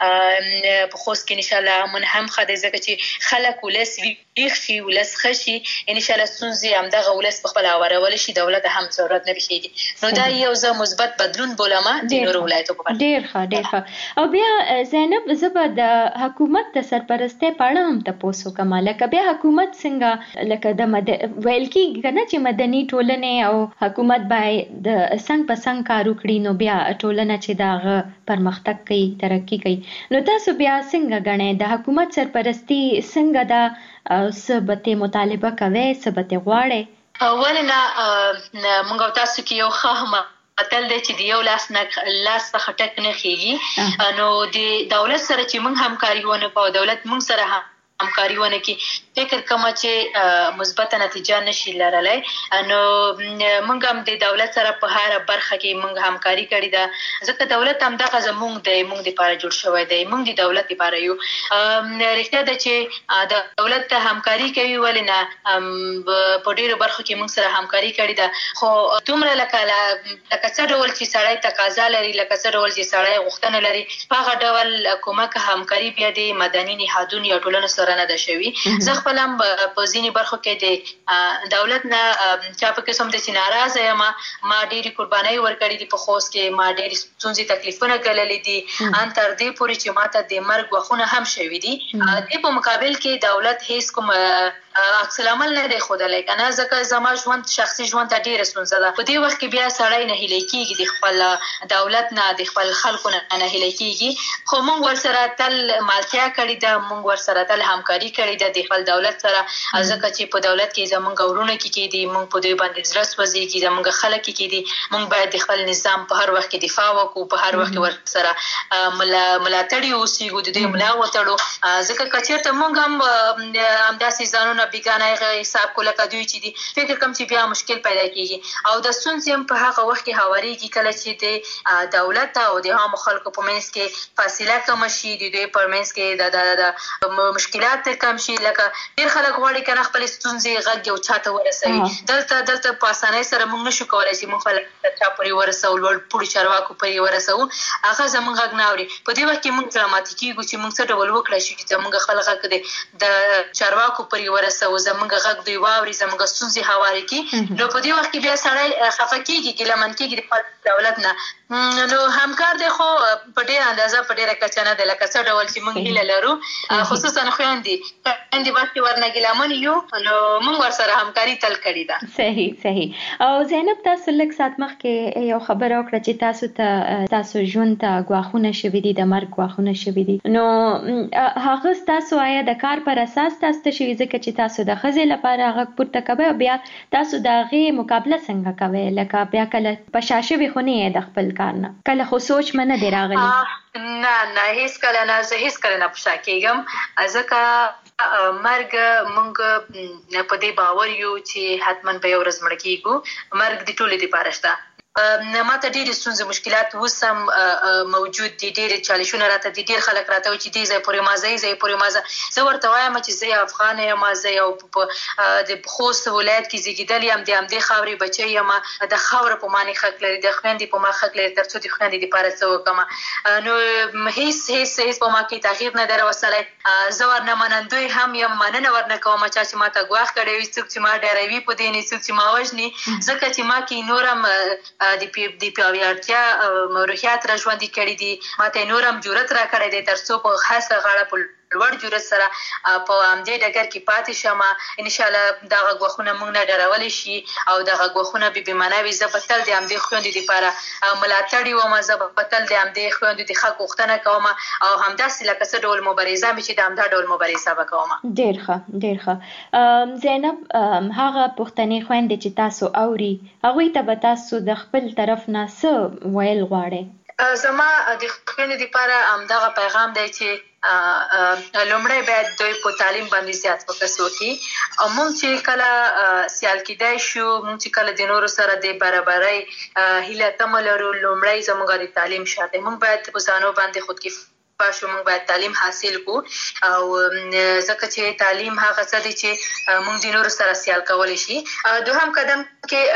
دي. په خوست کې ان شاء الله امن هم خدای ځکه چې خلک ولس ویښ شي، ولس خشي، ان شاء الله ستونزې هم دغه ولس په خپل اورول شي، دولت هم ضرورت نه بشيږي. نو دا یو ځه مثبت بدلون بولما د نورو ولایتونو په پرتله. ډېر ښه. او بیا زینب زبر د حکومت د سرپرستی په اړه هم تاسو کومه لکه بیا حکومت څنګه لکه د ویل کېږي کنه چې مدني ټولنې او حکومت باید د څنګه په څنګه کار وکړي نو بیا ټولنه چې دا پرمختګ کوي، ترقی کوي. نو تاسو بیا څنګه غنئ د حکومت سرپرستی څنګه دا ثبته مطالبه کوي، ثبته غواړي؟ ولنا موږ تاسو کې یو خامه اتل دی چې د یو لاس څخه ټک نه خېږي. نو د دولت سره چې موږ همکاري ونه کوو، دولت موږ سره همکاري ونه کوي، فکر کوم چې مثبت نتیجه نشي لرلای. نو موږ هم د دولت سره په هر برخه کې موږ همکاري کړې ده ځکه دولت هم دغه زموږ د موږ لپاره جوړ شوی دی، موږ د دولت لپاره یو. رښتیا ده چې د دولت ته همکاري کوي ولې نه په ډیرو برخو کې موږ سره همکاري کړې ده، خو دومره لکه څه ډول چې سړی تقاضا لري، لکه څه ډول چې سړی غوښتنه لري، په هغه ډول کومک همکاري بیا د مدني نهادونو یا ټولنو سره نه ده شوي. زه خپل هم په ځینې برخو کې د دولت نه چا په قسم د چې ناراضه یم. ما ډېرې قربانۍ ورکړې دي په خوست کې، ما ډېرې ستونزې تکلیفونه ګاللي دي ان تر دې پورې چې ماته د مرګ وختونه هم شوي دي. دې په مقابل کې دولت هیڅ کوم عکس العمل نه دی ښودلی کنه، ځکه زما ژوند شخصي ژوند ته ډېره ستونزه ده. په دې وخت کې بیا سړی نه هیلی کېږي د خپل دولت نه، د خپل خلکو نه هیلی کېږي. خو موږ ورسره تل مالتیا کړې ده، موږ ورسره تل همکاري کړې ده د خپل دولت سره، ځکه چې په دولت کې زموږ ورونه کې دي، موږ په دوی باندې زړه سوځېږي، زموږ خلک کې دي، موږ باید د خپل نظام په هر وخت کې دفاع وکړو، په هر وخت کې ورسره ملاتړي اوسېږو، د دوی ملا وتړو، ځکه که چېرته موږ هم همداسې ځانونه بېګانه حساب کړو لکه دوی چې دي، فکر کوم چې بیا مشکل پیدا کېږي او د ستونزې هم په هغه وخت کې هوارېږي کله چې د دولت او د عامو خلکو په منځ کې فاصله کمه شي، د دوی په منځ کې د مشکلات کم شي. لکه ډېر خلک غواړي کنه خپل ستونزې غږ یو چا ته ورسوي، دلته په اسانۍ سره موږ نشو کولی چې موږ خپل چا پورې ورسوو، لوړ پوړو چارواکو پورې ورسوو، هغه زموږ غږ نه اوري. په دې وخت کې موږ ډراماتیک کېږو چې موږ څه ډول وکړای شو چې زموږ خپل غږ د چارواکو پورې ورسوو، زموږ غږ دوی واوري، زموږ ستونزې هوارې کړي. نو په دې وخت کې بیا سړی خفه کېږي، ګیلمن کېږي د خپل دولت نه. نو همکار دی خو په ډېره اندازه په ډېره کچه نه دی لکه څه ډول چې موږ هیله لرو، خصوصا خویندې وخت ورنه ګیلمن یو، نو موږ ورسره همکاري تل کړې ده. صحیح. او زینب تاسو لږ ساعت مخکې یو خبره وکړه چې تاسو ژوند ته ګواښونه شوي دي، د مرګ ګواښونه شوي دي، نو هغه ستاسو آیا د کار پر اساس تاسو ته شوي ځکه چې تاسو د ښځې لپاره غږ پورته کوئ، بیا تاسو د هغې مقابله څنګه کوئ؟ لکه بیا کله په شا شوي خو نه یې د خپل کار نه، کله خو سوچ مې نه دی راغلی؟ نه هیڅ کله نه، زه هیڅ کله نه په شا کېږم، ځکه مرګ موږ په دې باور یو چې حتما به یو ورځ مړه کېږو. مرګ د ټولو دپاره شته. ما ته ډېرې ستونزې مشکلات اوس هم موجود دي، ډېرې چالشونه راته دي، ډېر خلک راته وایي چې دې ځای پورې ما ځئ پورې ما ځه. زه ورته وایم چې زه یو افغان یم، زه یو د خوست ولایت کې زېږېدلې یم، د همدې خاورې بچی یم، د خاوره په ما نه حق لري، د خویندې په ما حق لري، تر څو د خویندې دپاره څه وکړم. نو هېڅ په ما کې تغییر نه دی راوستلی. زه ورنه منندوی هم یم، مننه ورنه کوم چا چې ما ته ګواښ کړی وي، څوک چې ما ډاروي په دې نه، څوک چې ما وژني، ځکه چې ما کې نور هم د پیاوړتیا روحیات را ژوندي کړي دي، ما ته نور هم جرأت را کړی دی تر څو په هسکه غاړه په لوړ جرأت سره په همدې ډګر کې پاتې شم. ان شاء الله دا غوښونه موږ نه ډارول شي او دا غوښونه به بیمانه وي. زه په تل د همدې خويندې لپاره ملاتړ وم، زه په تل د همدې خويندې د حق غوښتنه کوم او همداسې لکه څه ډول مبارزه مې چې د همدا ډول مبارزه وکوم. ډېر ښه. زینب، هغه پښتنې خويندې چې تاسو اوري هغوی ته به تاسو د خپل طرف نه څه ویل غواړئ؟ زما د خويندو لپاره همدغه پیغام دی چې لومړی باید دوی په تعلیم باندې زیات فوکس وکړي او موږ چې کله سیال کېدای شو، موږ چې کله د نورو سره د برابرۍ هیله تمه لرو، لومړی زموږ د تعلیم شرط دی. موږ باید په ځانو باندې خودکفا شو، موږ باید تعلیم حاصل کو او ځکه چې تعلیم هغه څه دی چې موږ د نورو سره سیال کولی شي. دوهم قدم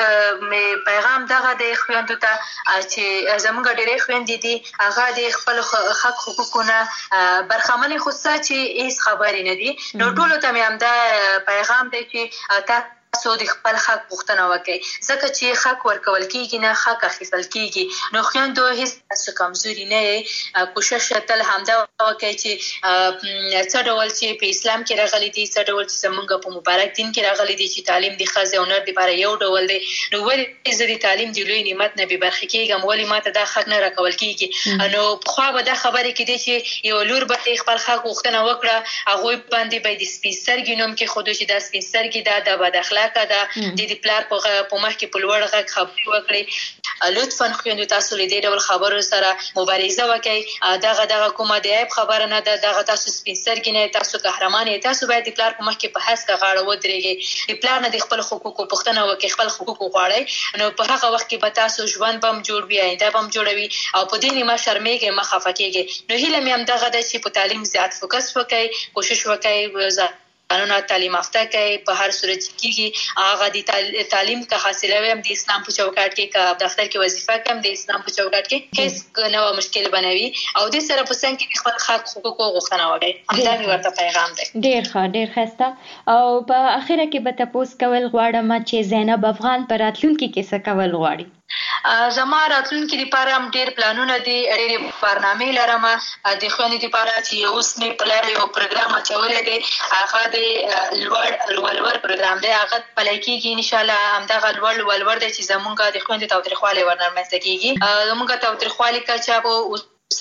کې پیغام دغه د خویندو ته چې زموږ ډېرې خویندې دي هغه د خپل حق حقوقونه برخمنې خو څه چې هیڅ خبرې نه دي. نو ټولو ته مې همدا پیغام دی چې تاسو د خپل حق غوښتنه وکړئ، ځکه چې حق ورکول کېږي نه حق اخیستل کېږي. نو خویندو هیڅ کمزوري نه یې، کوشش تل همدا وکړئ چې څه ډول چې په اسلام کې راغلي دي، څه ډول چې زموږ په مبارک دین کې راغلي دي چې تعلیم د ښځې او نر لپاره یو ډول دی. نو ولې زه د تعلیم د لوی نعمت نه بې برخې کېږم؟ ولې ماته دا حق نه راکول کېږي؟ نو پخوا به دا خبرې کېدې چې یو لور به خپل حق غوښتنه وکړه، هغوی باندې به د سپین سترګې نوم کېښودو چې دا سپین سترګې دا بد اخلاقه ده، د پلار په مخ کې په لوړ غږ خبرې وکړي. لطفا خویندو تاسو له دې ډول خبرو سره مبارزه وکړئ. دغه کومه د عیب خبره نه ده، دغه تاسو سپین سترګې نه، تاسو قهرمان یې. تاسو باید د پلار په مخ کې په هسکه غاړه ودرېږئ، د پلار نه د خپل حقوقو پوښتنه وکړئ، خپل حقوق وغواړئ. نو په هغه وخت کې به تاسو ژوند به هم جوړ وي، آینده به هم جوړوي او په دې نه مه شرمېږئ، مه خفه کېږئ. نو هیله مې همدغه ده چې په تعلیم زیات فوکس وکړئ، کوشش وکړئ قانون تعلیم یافته کوي په هر صورت کېږي. هغه د تعلیم که حاصلوي هم د اسلام په چوکاټ کې، که دفتر کې وظیفه کوم د اسلام په چوکاټ کې، هیڅ نه مشکل بنوي او د سره په څنګ کې خپل حق حقوق غوښتنه وکړي. همدا مې ورته پیغام دی. ډېر ښه. او په اخره کې به تاسو کول غواړم چې زینب افغان پر راتلونکي کې څه کول غواړي؟ زما راتلونکي لپاره هم ډېر پلانونه دي، ډېرې برنامې لرم. د خویندو لپاره چې اوس مې په لاره یو پروګرام اچولی دی، هغه د لوړ پروګرام دی، هغه پلی کېږي ان شاء الله. همدغه لوړ دی چې زموږ د خویندو تاوتریخوالی ورنرمنځته کېږي. زموږ تاوتریخوالي کچه به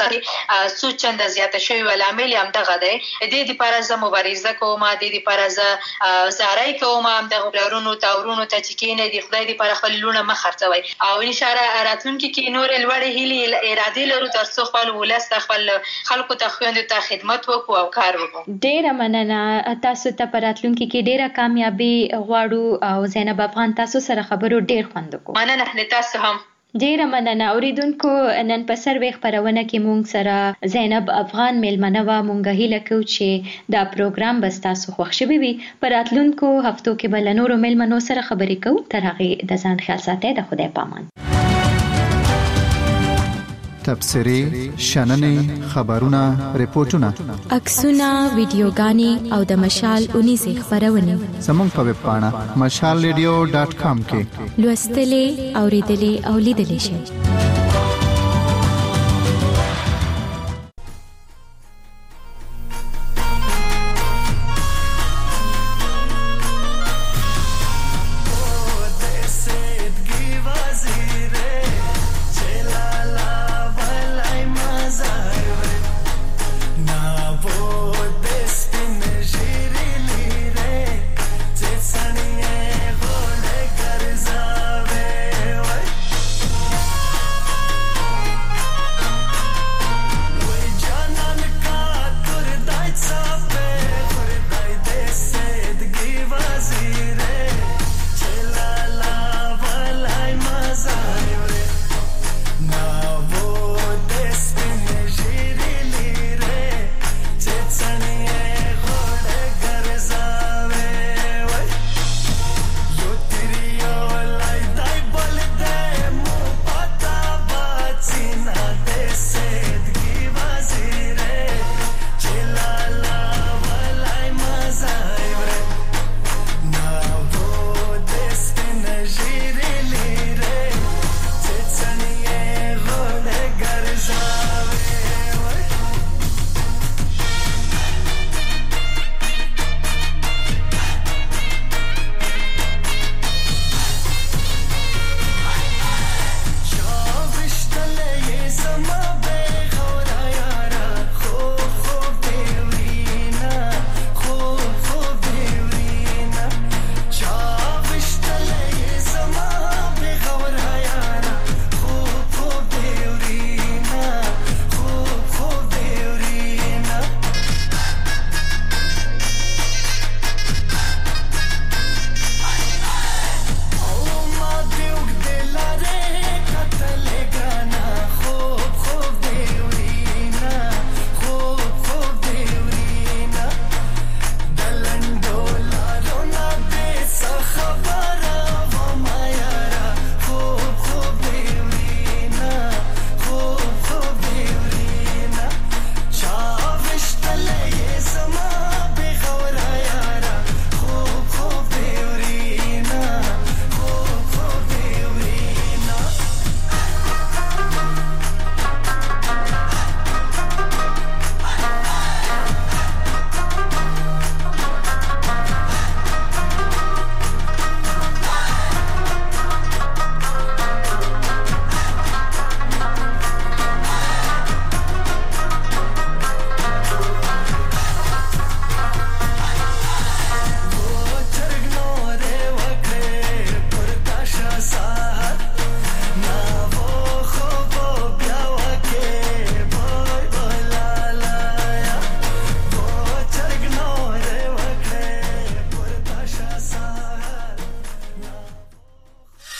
څو چنده زیاته شوې وه، لامل یې همدغه دی. د دې دپاره زه مبارزه کوم، د دې دپاره زه زاری کوم همدغه پلرونو تاورونو ته چې کېنئ، د خدای دپاره خپل لوڼه مه خرڅوئ او انشاءالله راتلونکي کې نورې لوړې هیلې ارادې لرو تر څو خپل ولس ته، خپل خلکو ته، خویندو ته خدمت وکړو او کار وکړو. ډېره مننه. تاسو ته په راتلونکي کې ډېره کامیابي غواړو او زینب افغان تاسو سره خبرو ډېر خوند وکړو. مننه له تاسو هم. ډیره مننه. اوریدونکو، نن په سروې خبرونه کې مونږ سره زینب افغان میلمنه وه. مونږ هیله کوو چې دا پروګرام به ستاسو خوښ شوی وي. په راتلونکو هفتو کې به له نورو میلمنو سره خبرې کوو. تر هغې د ځان خیال ساتئ. د خدای پامان. تبصرې، شننې، خبرونه، ریپورتونه، عکسونه، ویډیوګانې او د مشال 19 خبرونه زموږ په ویب پاڼه mashalradio.com کې لوستلې، اوریدلې او لیدلې شئ.